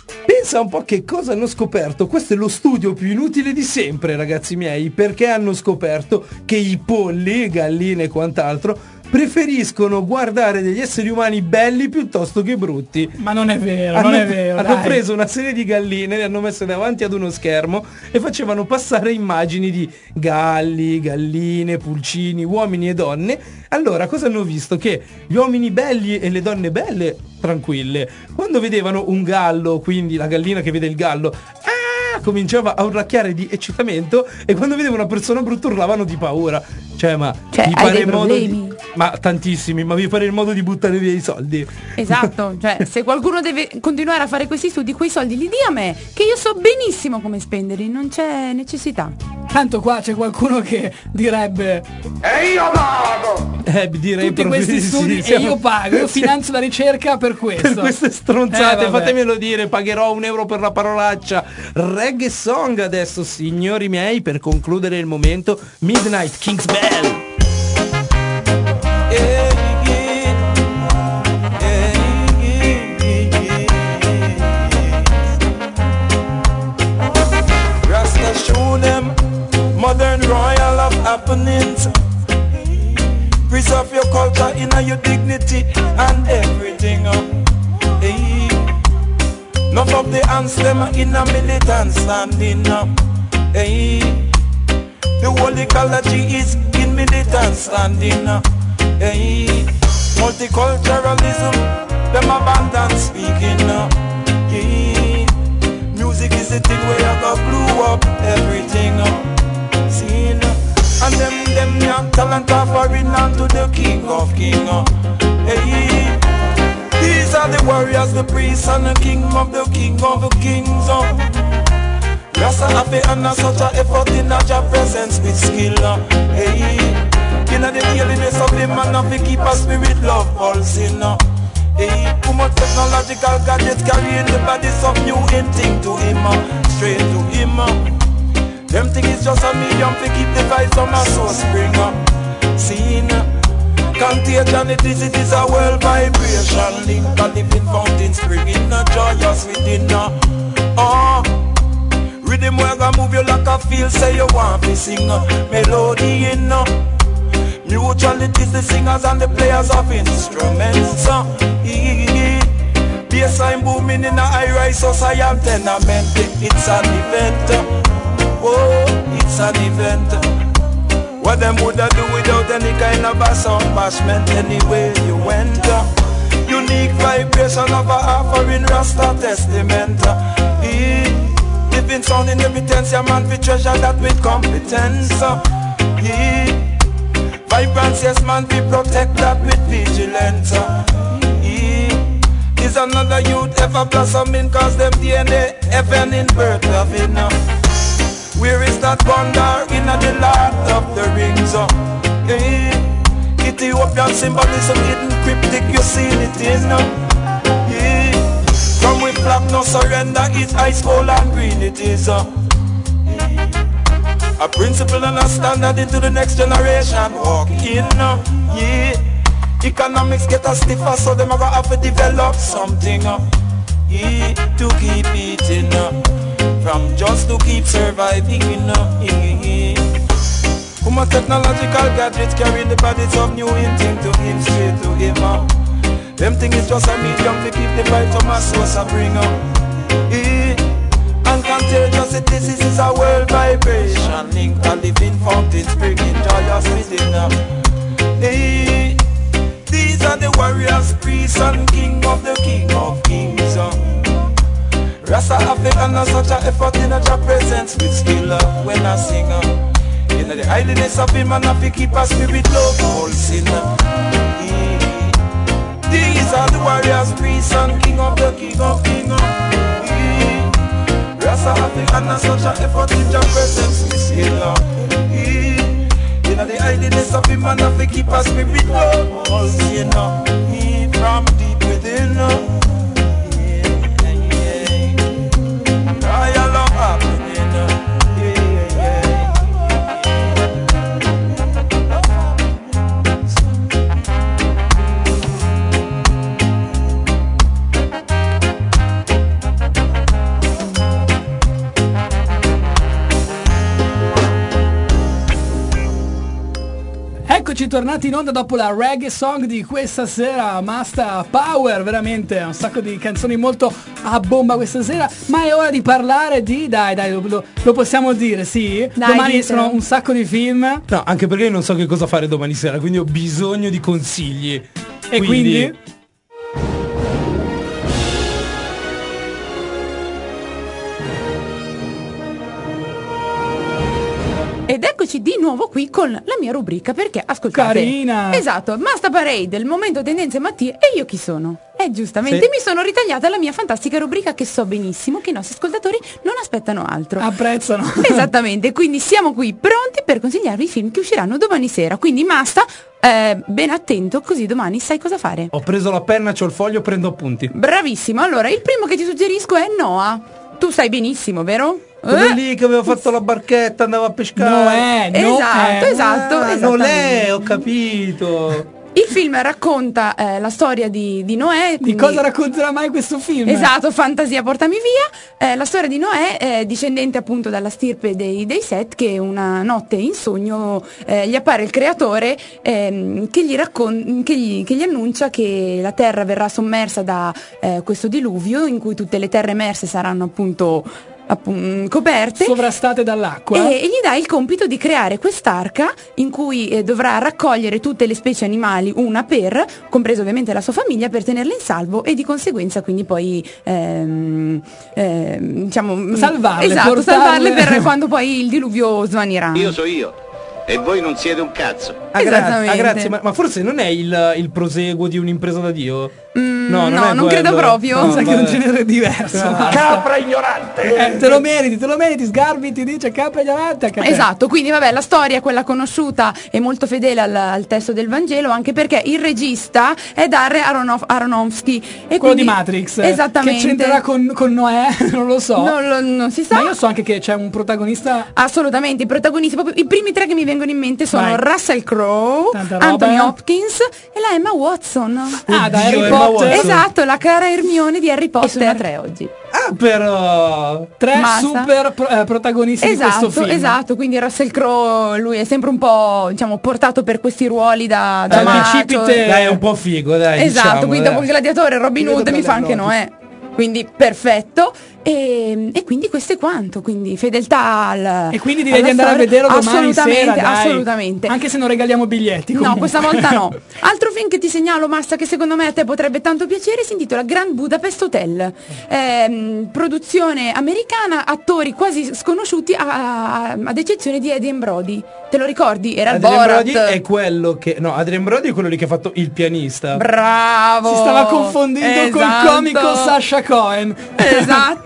S1: pensa un po' che cosa hanno scoperto. Questo è lo studio più inutile di sempre, ragazzi miei, perché hanno scoperto che i polli, galline e quant'altro preferiscono guardare degli esseri umani belli piuttosto che brutti.
S2: Ma non è vero,
S1: hanno,
S2: non è vero.
S1: Hanno
S2: dai.
S1: preso una serie di galline, le hanno messe davanti ad uno schermo e facevano passare immagini di galli, galline, pulcini, uomini e donne. Allora, cosa hanno visto? Che gli uomini belli e le donne belle, tranquille, quando vedevano un gallo, quindi la gallina che vede il gallo, ah, cominciava a urlacchiare di eccitamento, e quando vedeva una persona brutta urlavano di paura. Cioè, ma
S9: Cioè,
S1: vi
S9: hai
S1: pare
S9: dei
S1: il modo di...
S9: problemi?
S1: Ma tantissimi, ma vi pare il modo di buttare via i soldi?
S9: Esatto, cioè se qualcuno deve continuare a fare questi studi, quei soldi li dia a me, che io so benissimo come spenderli, non c'è necessità.
S2: Tanto qua c'è qualcuno che direbbe
S10: E io pago!
S1: Eh, direi
S2: tutti
S1: proprio
S2: questi
S1: di sì,
S2: studi e
S1: siamo-
S2: io pago, io finanzio la ricerca per questo.
S1: Per queste stronzate,
S2: Eh, vabbè.
S1: fatemelo dire, pagherò un euro per la parolaccia. Reggae song adesso, signori miei, per concludere il momento. Midnight King's Bell.
S13: Rasta show them modern royal of happenings. Preserve your culture, inna your dignity and everything. uh. Hey. None of the hands them in a militant standing. uh. Hey. The whole ecology is in militant standing. uh. Hey. Multiculturalism, them abandon speaking. uh. Yeah. Music is the thing where you go glue up everything. uh. Seen. uh. And them, them young talent offering unto the King of Kings. uh. Hey. These are the warriors, the priests, and the king of the king of the kings. uh. Rasta have it under such a effort in a job presence with skill. uh. Hey. In the dailiness of the man of the keep a spirit love pulsing. uh. Hey. Too much technological gadgets carrying the bodies of new in thing to him. uh. Straight to him. uh. Them thing is just a medium to keep the vibes from a source spring up. Seen contagion, it is, it is a world vibration. Link a living fountain springing a joyous within. Oh, rhythm where gonna move you like a feel, say you want to sing a melody in. Mutual, it is the singers and the players of instruments. Bassline booming in a high-rise social tenement. It's an event. Oh, it's an event. What them woulda do without any kind of a sound bashment anywhere you went. Unique vibration of a offering Rasta testament. Eh, living sound in evidence, your man fi treasure that with competence. Eh, vibrance, yes man fi protect that with vigilance. Eh, is another youth ever blossoming cause them D N A heaven in birth of it now. Where is that wonder in the Lord of the Rings? Uh, eh? Ethiopian symbolism hidden cryptic, you seen it in. Uh, eh? From with black no surrender, it's ice cold and green it is. Uh, eh? A principle and a standard into the next generation walk in. Uh, yeah. Economics get a stiffer, so them are gonna have to develop something. Uh, yeah. To keep eating. Uh, From just to keep surviving, you know. Who much technological gadgets carry the bodies of new in thing to him, straight to him. Uh. Them thing is just a medium to keep the vibes of my source a bring up. Eh. And contagious it is, this is a world vibration. Link a living fountain, springing joyous within. Uh. Eh. These are the warriors, priests, and king of the king of kings. Uh. Rasta have it under such a effort in a job presence with skill uh, when I sing uh. In the highliness of him and have to keep a spirit love all sin uh. Yeah. These are the warriors, priests and king of the king of king uh. Yeah. Rasta have it under such a effort in job presence with skill uh. Yeah. In the highliness of him and have to keep a spirit love all sin uh. Yeah. From deep within uh.
S2: Eccoci tornati in onda dopo la reggae song di questa sera, Masta Power, veramente un sacco di canzoni molto a bomba questa sera, ma è ora di parlare di, dai dai, lo, lo possiamo dire, sì?
S9: Dai,
S2: domani
S9: ditelo.
S2: sono un sacco di film.
S1: No, anche perché io non so che cosa fare domani sera, quindi ho bisogno di consigli.
S2: E quindi?
S9: Ed eccoci di nuovo qui con la mia rubrica, perché ascoltate.
S2: Carina.
S9: Esatto, Masta Parade, il momento tendenze Mattia e io chi sono? E giustamente
S1: Sì.
S9: mi sono ritagliata la mia fantastica rubrica che so benissimo che i nostri ascoltatori non aspettano altro.
S2: Apprezzano.
S9: Esattamente, quindi siamo qui pronti per consigliarvi i film che usciranno domani sera. Quindi Masta, eh, ben attento, così domani sai cosa fare.
S1: Ho preso la penna, c'ho il foglio, prendo appunti.
S9: Bravissimo, allora il primo che ti suggerisco è Noah. Tu sai benissimo, vero?
S1: Quello
S9: Eh?
S1: lì che aveva fatto la barchetta, andava a pescare.
S2: No, è, no,
S9: Esatto,
S2: è.
S9: esatto,
S1: Ah, non
S9: esattamente.
S1: lei, ho capito.
S9: Il film racconta eh, la storia di, di Noè.
S2: Di
S9: quindi-
S2: cosa racconterà mai questo film?
S9: Esatto, fantasia, portami via. Eh, la storia di Noè, eh, discendente appunto dalla stirpe dei, dei Set, che una notte in sogno eh, gli appare il creatore ehm, che, gli raccon- che, gli, che gli annuncia che la terra verrà sommersa da eh, questo diluvio in cui tutte le terre emerse saranno appunto appun- coperte.
S2: Sovrastate dall'acqua.
S9: E, e gli dà il compito di creare quest'arca in cui eh, dovrà raccogliere tutte le specie animali una per, compreso ovviamente la sua famiglia, per tenerle in salvo e di conseguenza quindi poi ehm, ehm, diciamo
S2: Salvarle,
S9: esatto,
S2: portarle-
S9: salvarle per quando poi il diluvio svanirà.
S14: Io so io e voi non siete un cazzo.
S1: Ah, gra-
S9: Esattamente.
S1: ah, grazie, ma, ma forse non è il, il proseguo di un'impresa da Dio?
S9: Mm,
S1: no, non,
S9: no,
S1: è
S9: non credo
S1: quello.
S9: proprio.
S1: No,
S2: Sai che è un
S1: vabbè.
S2: genere diverso.
S1: Ah.
S2: basta.
S13: Capra ignorante!
S2: Eh, te lo meriti, te lo meriti, Sgarbi ti dice capra ignorante anche a te.
S9: Esatto, quindi vabbè, la storia è quella conosciuta e molto fedele al, al testo del Vangelo, anche perché il regista è Darren Aronof- Aronofsky. E
S2: Quello
S9: quindi-
S2: di Matrix.
S9: Esattamente.
S2: Che c'entrerà con, con Noè? Non lo so.
S9: Non, lo- non si sa.
S2: Ma io so anche che c'è un protagonista.
S9: Assolutamente, i protagonisti, proprio i primi tre che mi vengono in mente sono
S2: Vai.
S9: Russell Crowe,
S2: Tanta roba.
S9: Anthony Hopkins e la Emma Watson.
S2: Ah, da
S1: Oddio,
S2: Harry
S1: Emma
S2: Potter.
S1: Watson.
S9: Esatto, la cara Hermione di Harry Potter.
S2: sono
S9: tre oggi.
S1: Ah, però.
S2: Tre
S9: Basta.
S2: super pro- eh, protagonisti di
S9: Esatto,
S2: questo film.
S9: esatto, quindi Russell Crowe, lui è sempre un po', diciamo, portato per questi ruoli da, da
S2: Eh,
S9: macho.
S2: bicipite.
S1: Dai, è un po' figo, dai.
S9: Esatto,
S1: diciamo,
S9: quindi
S1: dai.
S9: dopo il gladiatore Robin
S2: Vedo
S9: Hood mi
S2: per
S9: fa
S2: le
S9: anche
S2: noti.
S9: Noè. Quindi perfetto. E, e quindi questo è quanto, quindi fedeltà al
S2: E quindi direi
S9: alla
S2: di andare a
S9: storia.
S2: vederlo domani
S9: assolutamente,
S2: sera, dai.
S9: assolutamente.
S2: Anche se non regaliamo biglietti.
S9: No,
S2: comunque.
S9: questa volta no. Altro film che ti segnalo, Massa, che secondo me a te potrebbe tanto piacere, si intitola Grand Budapest Hotel. Ehm, produzione americana, attori quasi sconosciuti a- a- ad eccezione di Adrien Brody. Te lo ricordi? Era il
S1: Adrien
S9: Borat.
S1: Brody è quello che. No, Adrien Brody è quello lì che ha fatto il pianista.
S9: Bravo!
S2: Si stava confondendo col
S9: Esatto.
S2: comico Sasha Cohen.
S9: Esatto.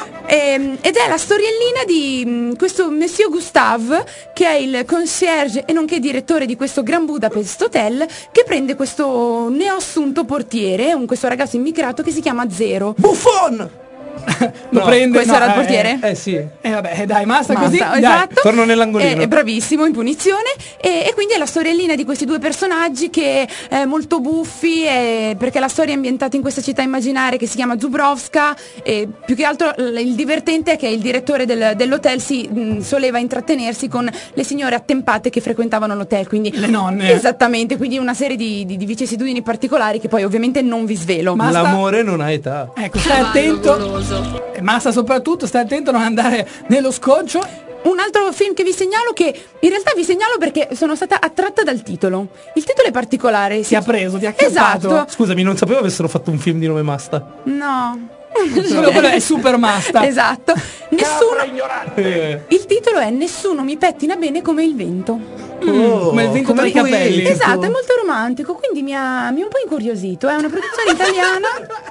S9: Ehm, ed è la storiellina di mh, questo Monsieur Gustave, che è il concierge e nonché direttore di questo Grand Budapest Hotel, che prende questo neoassunto portiere, un, questo ragazzo immigrato che si chiama Zero.
S1: Buffon!
S2: Lo
S1: No,
S2: prende.
S9: questo
S2: no,
S9: era il
S2: eh,
S9: portiere?
S1: Eh sì.
S2: Eh vabbè, dai, basta,
S9: Basta,
S2: così. Dai.
S9: esatto.
S1: torno nell'angolino.
S9: È, è bravissimo in punizione e, e quindi è la storiellina di questi due personaggi che è molto buffi, e- perché la storia è ambientata in questa città immaginaria che si chiama Zubrovska, e più che altro l- il divertente è che il direttore del- dell'hotel si mh, soleva intrattenersi con le signore attempate che frequentavano l'hotel, quindi
S2: Le nonne.
S9: esattamente, quindi una serie di, di, di vicissitudini particolari che poi ovviamente non vi svelo.
S2: Ma sta-
S1: L'amore non ha età.
S2: Ecco, stai attento. Eh, Massa soprattutto, stai attento a non andare nello sconcio.
S9: Un altro film che vi segnalo, che in realtà vi segnalo perché sono stata attratta dal titolo. Il titolo è particolare.
S2: Ti ha preso, ti ha acchiappato.
S9: Esatto.
S1: Scusami, non sapevo avessero fatto un film di nome Masta.
S9: No.
S2: Solo quello è Super Masta.
S9: Esatto. Nessuno.
S1: Eh.
S9: Il titolo è Nessuno mi pettina bene come il vento.
S1: Oh,
S2: come il vento tra i
S1: come
S2: capelli.
S1: poetico.
S9: Esatto, è molto romantico, quindi mi ha, mi ha un po' incuriosito. È una produzione italiana.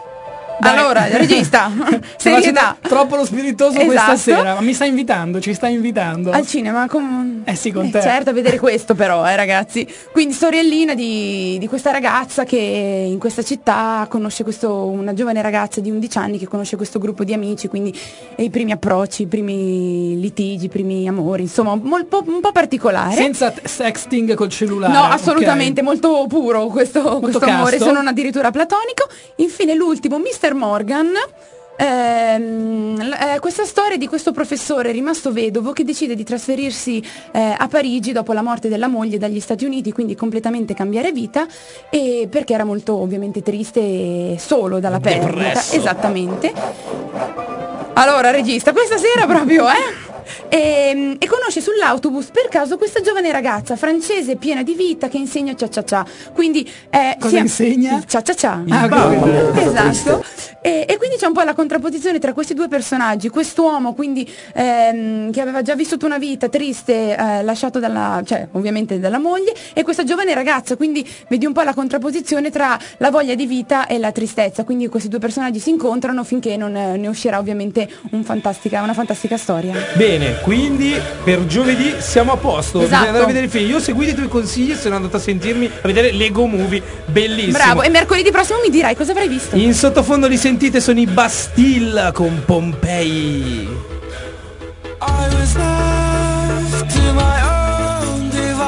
S2: Dai.
S9: Allora, regista,
S2: Sto
S9: serietà.
S2: facendo troppo lo spiritoso questa
S9: Esatto.
S2: sera. Ma mi sta invitando, ci sta invitando.
S9: Al cinema, com-
S2: Eh sì, con te.
S9: certo, a vedere questo però, eh ragazzi. Quindi storiellina di, di questa ragazza che in questa città conosce questo, una giovane ragazza di undici anni che conosce questo gruppo di amici, quindi e i primi approcci, i primi litigi, i primi amori, insomma, un po', un po' particolare.
S2: Senza t- sexting col cellulare.
S9: No,
S2: ok.
S9: assolutamente, molto puro questo, questo amore,
S2: casto.
S9: se non addirittura platonico. Infine l'ultimo, mister Morgan. Ehm, l- eh, questa storia di questo professore rimasto vedovo che decide di trasferirsi eh, a Parigi dopo la morte della moglie dagli Stati Uniti, quindi completamente cambiare vita, e perché era molto ovviamente triste e solo dalla perdita.
S1: Depresso.
S9: Esattamente. Allora, regista, questa sera proprio, eh? E, e conosce sull'autobus per caso questa giovane ragazza francese piena di vita che insegna cia cia cia. Quindi eh,
S2: Cosa
S9: sia-
S2: insegna?
S9: il cia cia cia.
S2: Ah, ok.
S9: Esatto. E, e quindi c'è un po' la contrapposizione tra questi due personaggi. Quest'uomo quindi ehm, che aveva già vissuto una vita triste, eh, lasciato dalla, cioè ovviamente dalla moglie, e questa giovane ragazza, quindi vedi un po' la contrapposizione tra la voglia di vita e la tristezza. Quindi questi due personaggi si incontrano finché non eh, ne uscirà ovviamente un fantastica, una fantastica storia.
S1: Bene, quindi per giovedì siamo a posto.
S9: Esatto.
S1: Bisogna andare a vedere il film. Io ho seguito i tuoi consigli e sono andato a sentirmi a vedere Lego Movie. Bellissimo.
S9: Bravo, e mercoledì prossimo mi dirai cosa avrai visto.
S1: In sottofondo li sentite, sono i Bastille con Pompei.
S13: I was left to my own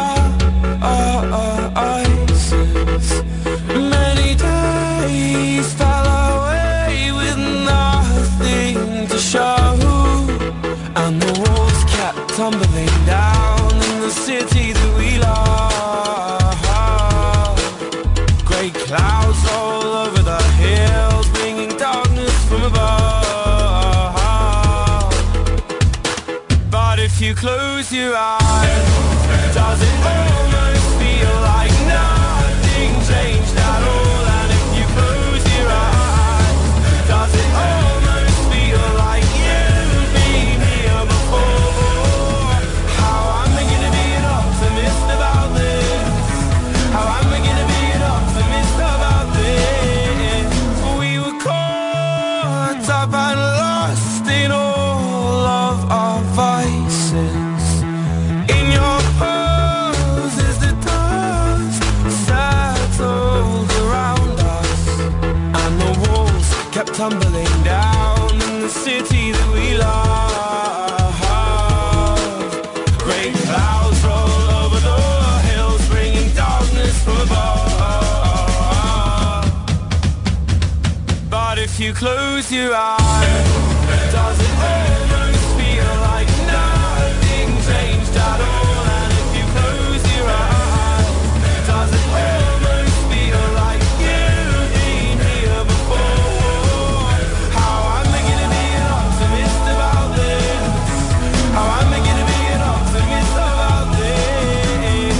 S13: devices. Many days fell away with nothing to show, and the walls kept tumbling down in the city that we love. Great clouds all over the hills, bringing darkness from above. But if you close your eyes, does it almost feel like nothing changed at all? And if you close your eyes, does it almost feel like you've been here before? How am I gonna be an optimist about this? How am I gonna be an optimist about this? We were caught up and lost in all of our vices. In your poses the dust settled around us, and the walls kept tumbling down in the city that we love. Great clouds roll over the hills, bringing darkness from above. But if you close your eyes, does it almost feel like nothing changed at all? And if you close your eyes, does it almost feel like you've been here before? How am I gonna be an optimist about this? How am I gonna be an optimist about this?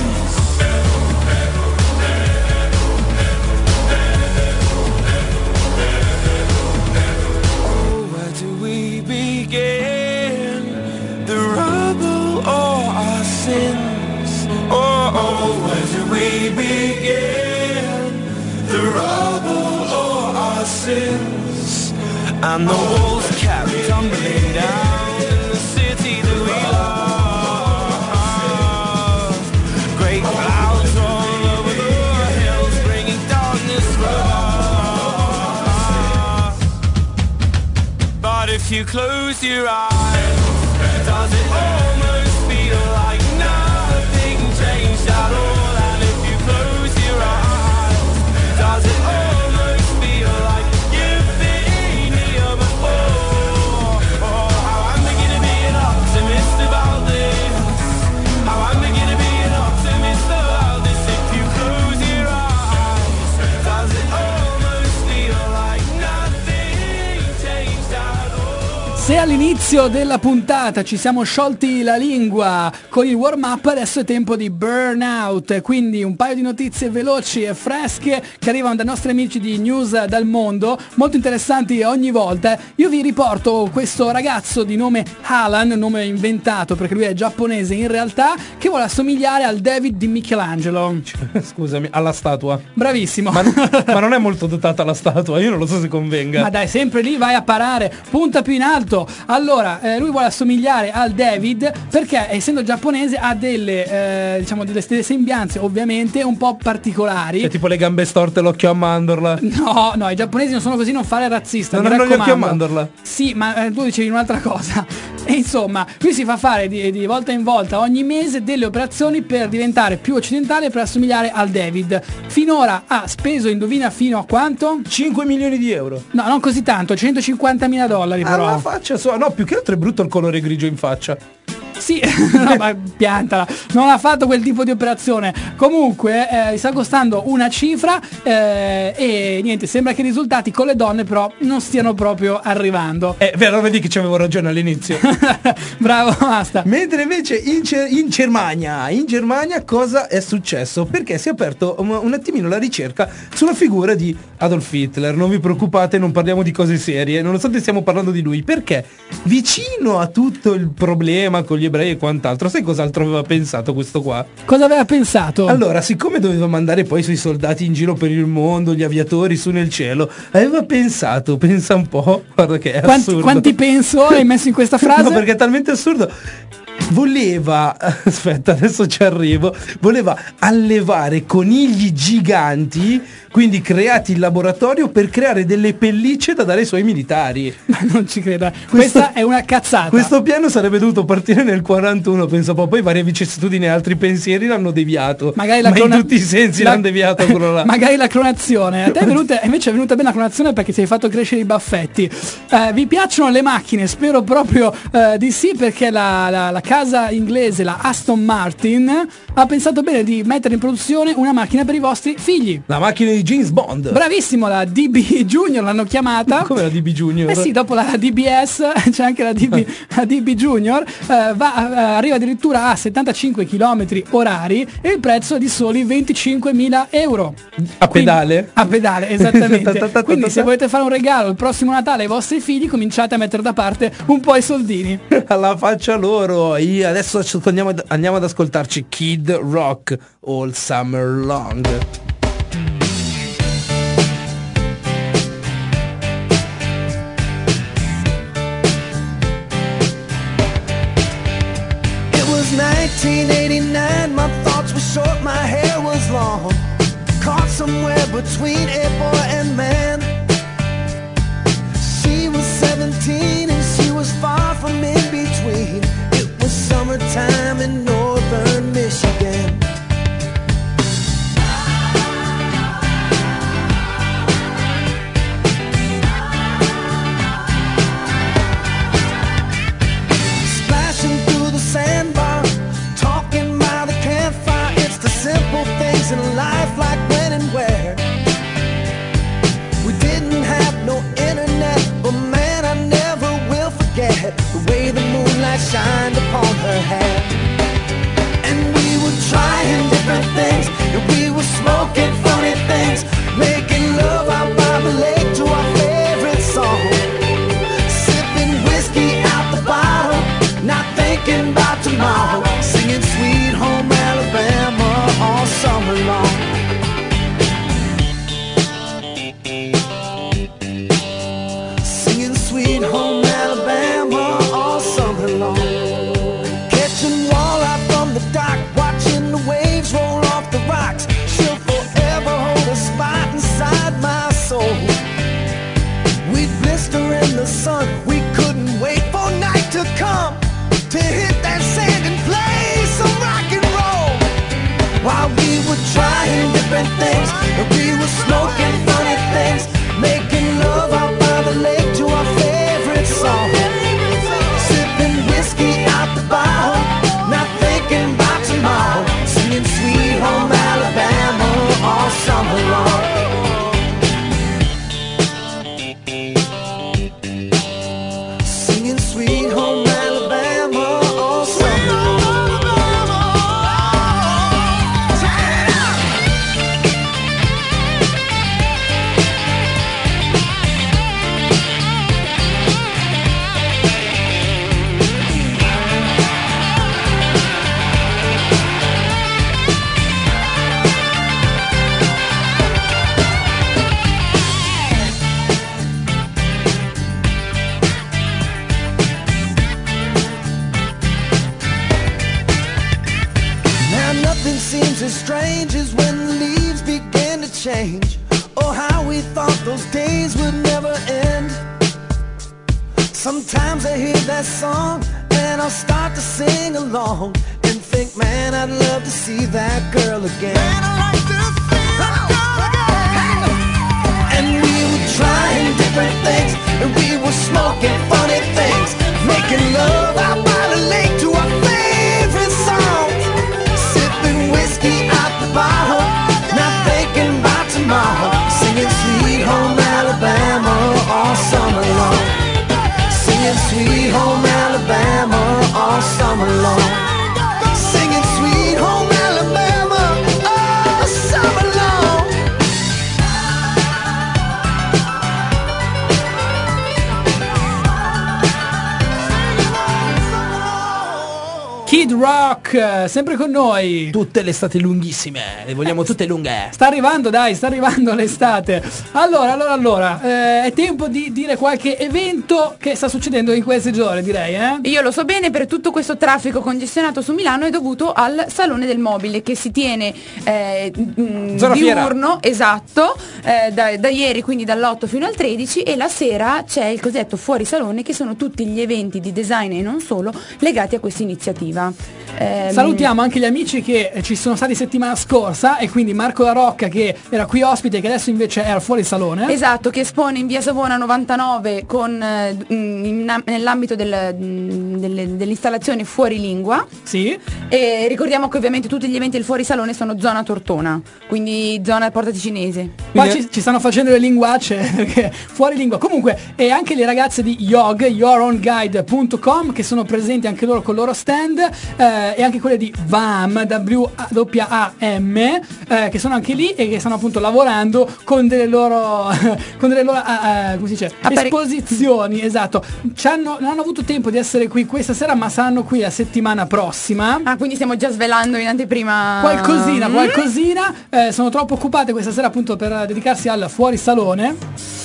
S13: Oh, where do we begin? The rubble or our sins? Oh, oh, where do we begin? The rubble or our sins? And the walls kept tumbling down in the city that we love. Great clouds all over the hills, bringing darkness from above. But if you close your eyes, does it almost feel like nothing changed at all? And if you close your eyes, does it almost feel like you've been here before? Oh, how am I gonna be an optimist about this? How am I gonna be an optimist about this? If you close your eyes, does it almost feel like nothing changed at all?
S2: Se all'inizio della puntata ci siamo sciolti la lingua con il warm up, adesso è tempo di Burnout, quindi un paio di notizie veloci e fresche che arrivano dai nostri amici di News dal Mondo, molto interessanti ogni volta. Io vi riporto questo ragazzo di nome Alan, nome inventato perché lui è giapponese in realtà, che vuole assomigliare al David di Michelangelo.
S1: Scusami, alla statua.
S2: Bravissimo.
S1: Ma, ma non è molto dotata la statua, io non lo so se convenga.
S2: Ma dai, sempre lì vai a parare, punta più in alto. Allora, eh, lui vuole assomigliare al David perché essendo giapponese ha delle, eh, diciamo, delle, delle sembianze ovviamente un po' particolari.
S1: Cioè tipo le gambe storte e l'occhio a mandorla.
S2: No, no, i giapponesi non sono così, non fare razzista.
S1: Non
S2: mi
S1: hanno gli occhi a
S2: raccomando.
S1: mandorla.
S2: Sì, ma eh, tu dicevi un'altra cosa. E insomma, lui si fa fare di, di volta in volta ogni mese delle operazioni per diventare più occidentale e per assomigliare al David. Finora ha speso, indovina fino a quanto?
S1: cinque milioni di euro.
S2: No, non così tanto, centocinquantamila dollari però.
S1: Ah, la faccia sua. No, più che altro è brutto il colore grigio in faccia.
S2: Sì, no, ma piantala, non ha fatto quel tipo di operazione. Comunque eh, sta costando una cifra eh, e niente, sembra che i risultati con le donne però non stiano proprio arrivando.
S1: Eh, vero, vedi che ci avevo ragione all'inizio.
S2: Bravo, basta.
S1: Mentre invece in, Cer- in Germania, in Germania cosa è successo? Perché si è aperto un, un attimino la ricerca sulla figura di Adolf Hitler. Non vi preoccupate, non parliamo di cose serie, nonostante stiamo parlando di lui, perché vicino a tutto il problema con gli ebrei e quant'altro, sai cos'altro aveva pensato questo qua?
S2: Cosa aveva pensato?
S1: Allora, siccome doveva mandare poi i suoi soldati in giro per il mondo, gli aviatori su nel cielo, aveva pensato, pensa un po', guarda che è
S2: quanti,
S1: assurdo.
S2: Quanti penso hai messo in questa frase?
S1: No, perché è talmente assurdo. Voleva, aspetta, adesso ci arrivo, voleva allevare conigli giganti, quindi creati in laboratorio per creare delle pellicce da dare ai suoi militari.
S2: Ma non ci credo.
S1: Questo,
S2: Questa è una cazzata.
S1: Questo piano sarebbe dovuto partire nel quarantuno, penso, poi varie vicissitudini e altri pensieri l'hanno deviato.
S2: Magari la
S1: ma
S2: clona-
S1: in tutti i sensi
S2: la-
S1: l'hanno deviato quello là.
S2: Magari la clonazione. A te è venuta, invece è venuta bene la clonazione perché ti hai fatto crescere i baffetti. Eh, vi piacciono le macchine? Spero proprio eh, di sì, perché la, la, la casa inglese, la Aston Martin, ha pensato bene di mettere in produzione una macchina per i vostri figli.
S1: La macchina di James Bond.
S2: Bravissimo, la D B Junior l'hanno chiamata.
S1: Come la D B Junior?
S2: Eh sì, dopo la D B S c'è anche la D B, la D B Junior. Eh, va, eh, arriva addirittura a settantacinque chilometri orari e il prezzo è di soli venticinquemila euro.
S1: A pedale?
S2: Quindi, a pedale, esattamente. Quindi se volete fare un regalo il prossimo Natale ai vostri figli, cominciate a mettere da parte un po' i soldini.
S1: Alla faccia loro. Io adesso andiamo ad, andiamo ad ascoltarci Kid Rock All Summer Long.
S8: nineteen eighty-nine, my thoughts were short, my hair was long, caught somewhere between a boy and man. She was seventeen and she was far from in between. It was summertime in northern Michigan. Splashing through the sandbar, talking by the campfire. It's the simple things in life, like when and where. We didn't have no internet, but man, I never will forget the way the moonlight shined upon her hair. And we were trying different things, and we were smoking funny things, making love out by the lake to our favorite song, sipping whiskey out the bottle, not thinking about tomorrow, singing Sweet Home Alabama all summer long. Singing Sweet Home Alabama all summer long. Catching walleye from the dock, watching the waves roll off the rocks. She'll forever hold a spot inside my soul. We'd blister in the sun, we couldn't wait for night to come to hit that sand and play some rock and roll. While we were trying different things, and we were smoking funny things, making love out by the lake to our favorite song, sipping whiskey out the bottle, not thinking about tomorrow, singing Sweet Home Alabama all summer long. Singing Sweet Home Alabama all summer long. Now nothing seems as strange as when the leaves begin to change. Oh, how we thought those days would never end. Sometimes I hear that song I'll start to sing along and think, man, I'd love to see that girl again. Man, I'd like to see that girl again. And we were trying different things, and we were smoking funny things, making love out by the lake to our favorite songs, sipping whiskey out the bottle, not thinking about tomorrow, singing Sweet Home Alabama all summer long, singing Sweet Home Alabama all summer long, singing Sweet Home Alabama all summer long.
S2: Kid Rock, sempre con noi.
S1: Tutte le estate lunghissime, le vogliamo tutte lunghe.
S2: Sta arrivando, dai, sta arrivando l'estate. Allora, allora, allora, eh, è tempo di dire qualche evento che sta succedendo in questi giorni, direi, eh?
S9: Io lo so bene, per tutto questo traffico congestionato su Milano è dovuto al Salone del Mobile che si tiene eh, mh,
S1: Zona
S9: diurno, esatto, eh, da, da ieri, quindi dall'otto fino al tredici, e la sera c'è il cosiddetto Fuori Salone, che sono tutti gli eventi di design e non solo legati a questa iniziativa. Ehm,
S2: Salutiamo anche gli amici che ci sono stati settimana scorsa, e quindi Marco La Rocca, che era qui ospite, che adesso invece è al Fuori Salone.
S9: Esatto, che espone in via Savona novantanove con, eh, in, nell'ambito del, delle, dell'installazione Fuori Lingua.
S2: Sì.
S9: E ricordiamo che ovviamente tutti gli eventi del Fuori Salone sono zona Tortona, quindi zona Porta Ticinese.
S2: Qua ci, ci stanno facendo le linguacce perché fuori lingua. Comunque, e anche le ragazze di Yog, your own guide punto com, che sono presenti anche loro con il loro stand, eh, e anche quelle di V A M, W A M, eh, che sono anche lì e che stanno appunto lavorando con delle loro con delle loro uh, come si dice,
S9: Appari-
S2: esposizioni. Esatto. C'hanno, non hanno avuto tempo di essere qui questa sera, ma saranno qui la settimana prossima.
S9: Ah, quindi stiamo già svelando in anteprima
S2: Qualcosina,
S9: Mm.
S2: qualcosina. Eh, sono troppo occupate questa sera appunto per dedicarsi al Fuori Salone.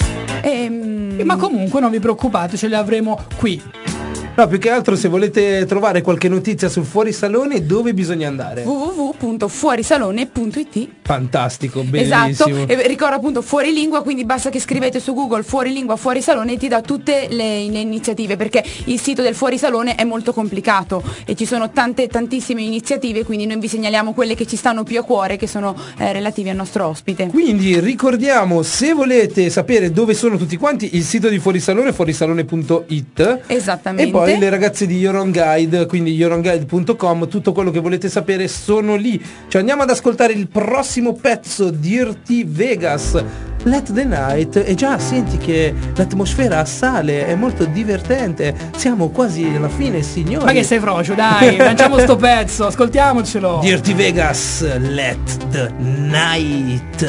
S9: Ehm,
S2: Ma comunque non vi preoccupate, ce le avremo qui.
S1: No, più che altro, se volete trovare qualche notizia sul Fuori Salone, dove bisogna andare?
S9: w w w punto fuorisalone punto i t.
S1: Fantastico, bellissimo.
S9: Esatto, e ricordo appunto Fuori Lingua, quindi basta che scrivete su Google Fuori Lingua Fuori Salone e ti dà tutte le, le iniziative, perché il sito del Fuori Salone è molto complicato e ci sono tante tantissime iniziative, quindi noi vi segnaliamo quelle che ci stanno più a cuore, che sono eh, relative al nostro ospite.
S1: Quindi ricordiamo, se volete sapere dove sono tutti quanti, il sito di Fuori Salone, fuorisalone punto it.
S9: Esattamente.
S1: E poi le ragazze di Your Own Guide, quindi your own guide punto com, tutto quello che volete sapere sono lì. Cioè, andiamo ad ascoltare il prossimo pezzo, Dirty Vegas, Let the Night. E già senti che l'atmosfera sale, è molto divertente. Siamo quasi alla fine, signori.
S2: Ma che sei frocio, dai, lanciamo sto pezzo, ascoltiamocelo.
S1: Dirty Vegas, Let the Night.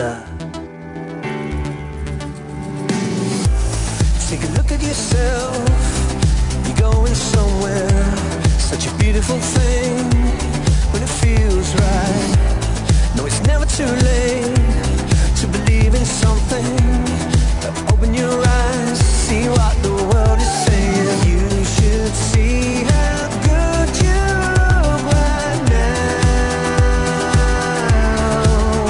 S8: Take a look at yourself. You're going somewhere. Such a beautiful thing when it feels right. No, it's never too late to believe in something. Open your eyes, see what the world is saying. You should see how good you look right now.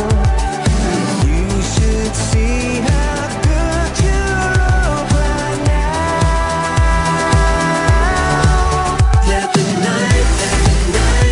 S8: You should see how good you look right now. Let the night, let the night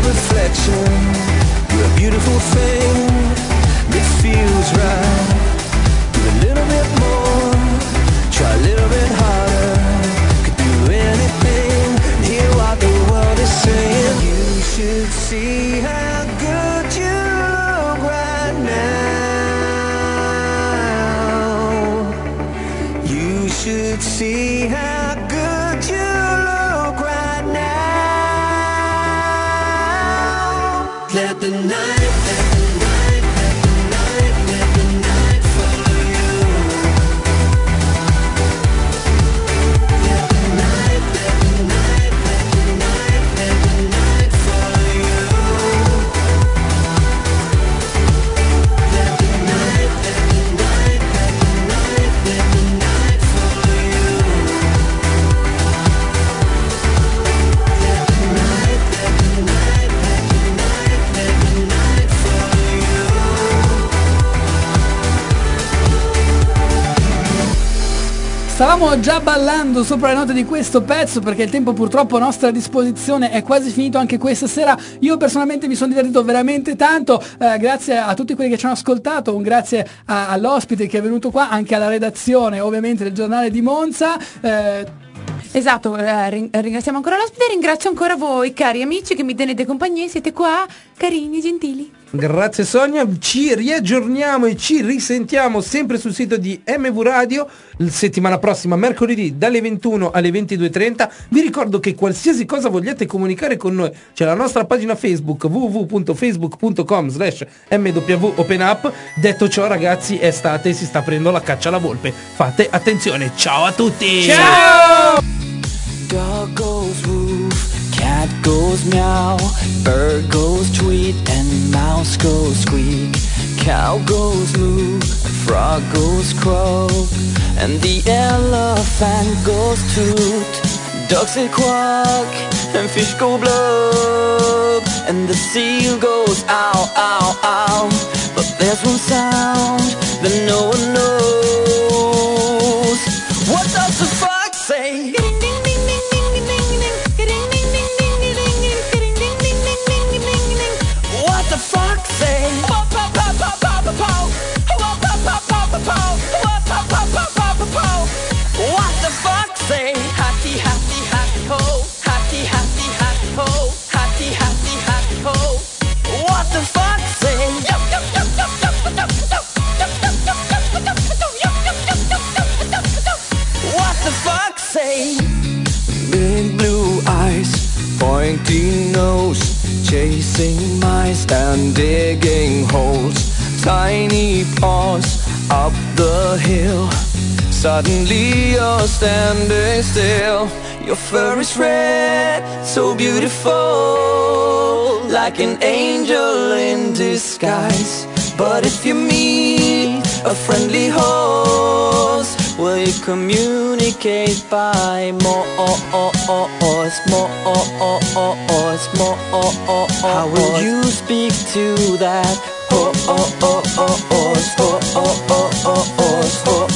S8: reflection. You're a beautiful thing that feels right. Do a little bit more, try a little bit harder. Could do anything and hear what the world is saying. You should see how good you look right now. You should see how good you look right now. Let the night, let the night, let the night, let the night follow you. Let the night, let the night, let the night, let the night follow you. Let the night, let the night, let the night, let the night follow you. Let the night, let the night, let the night, let the night follow you.
S2: Stavamo già ballando sopra le note di questo pezzo perché il tempo purtroppo a nostra disposizione è quasi finito anche questa sera. Io personalmente mi sono divertito veramente tanto, eh, grazie a tutti quelli che ci hanno ascoltato, un grazie a- all'ospite che è venuto qua, anche alla redazione ovviamente del giornale di Monza. eh,
S9: Esatto, eh, ring- ringraziamo ancora l'ospite e ringrazio ancora voi cari amici che mi tenete compagnia, siete qua carini, gentili.
S1: Grazie Sonia, ci riaggiorniamo e ci risentiamo sempre sul sito di M V Radio la settimana prossima, mercoledì dalle ventuno alle ventidue e trenta. Vi ricordo che qualsiasi cosa vogliate comunicare con noi, c'è la nostra pagina Facebook w w w punto facebook punto com slash m w open up. Detto ciò ragazzi, è estate e si sta aprendo la caccia alla volpe, fate attenzione, ciao a tutti.
S8: Ciao! Dog goes woof, cat goes meow, bird goes tweet, and mouse goes squeak. Cow goes moo, frog goes croak, and the elephant goes toot. Ducks say quack, and fish go blub, and the seal goes ow, ow, ow. But there's one sound that no one knows. What does the fox say? What the fox say? What the fox say? Hatty, hatty, hatty ho, hatty, hatty, hatty ho, hatty, hatty, hatty ho. What the fox say? What the fox say? Big blue eyes, pointy nose, chasing mice and digging holes. Tiny paws up the hill. Suddenly you're standing still. Your fur is red, so beautiful, like an angel in disguise. But if you meet a friendly horse, will you communicate by more, more, more? How will you speak to that horse?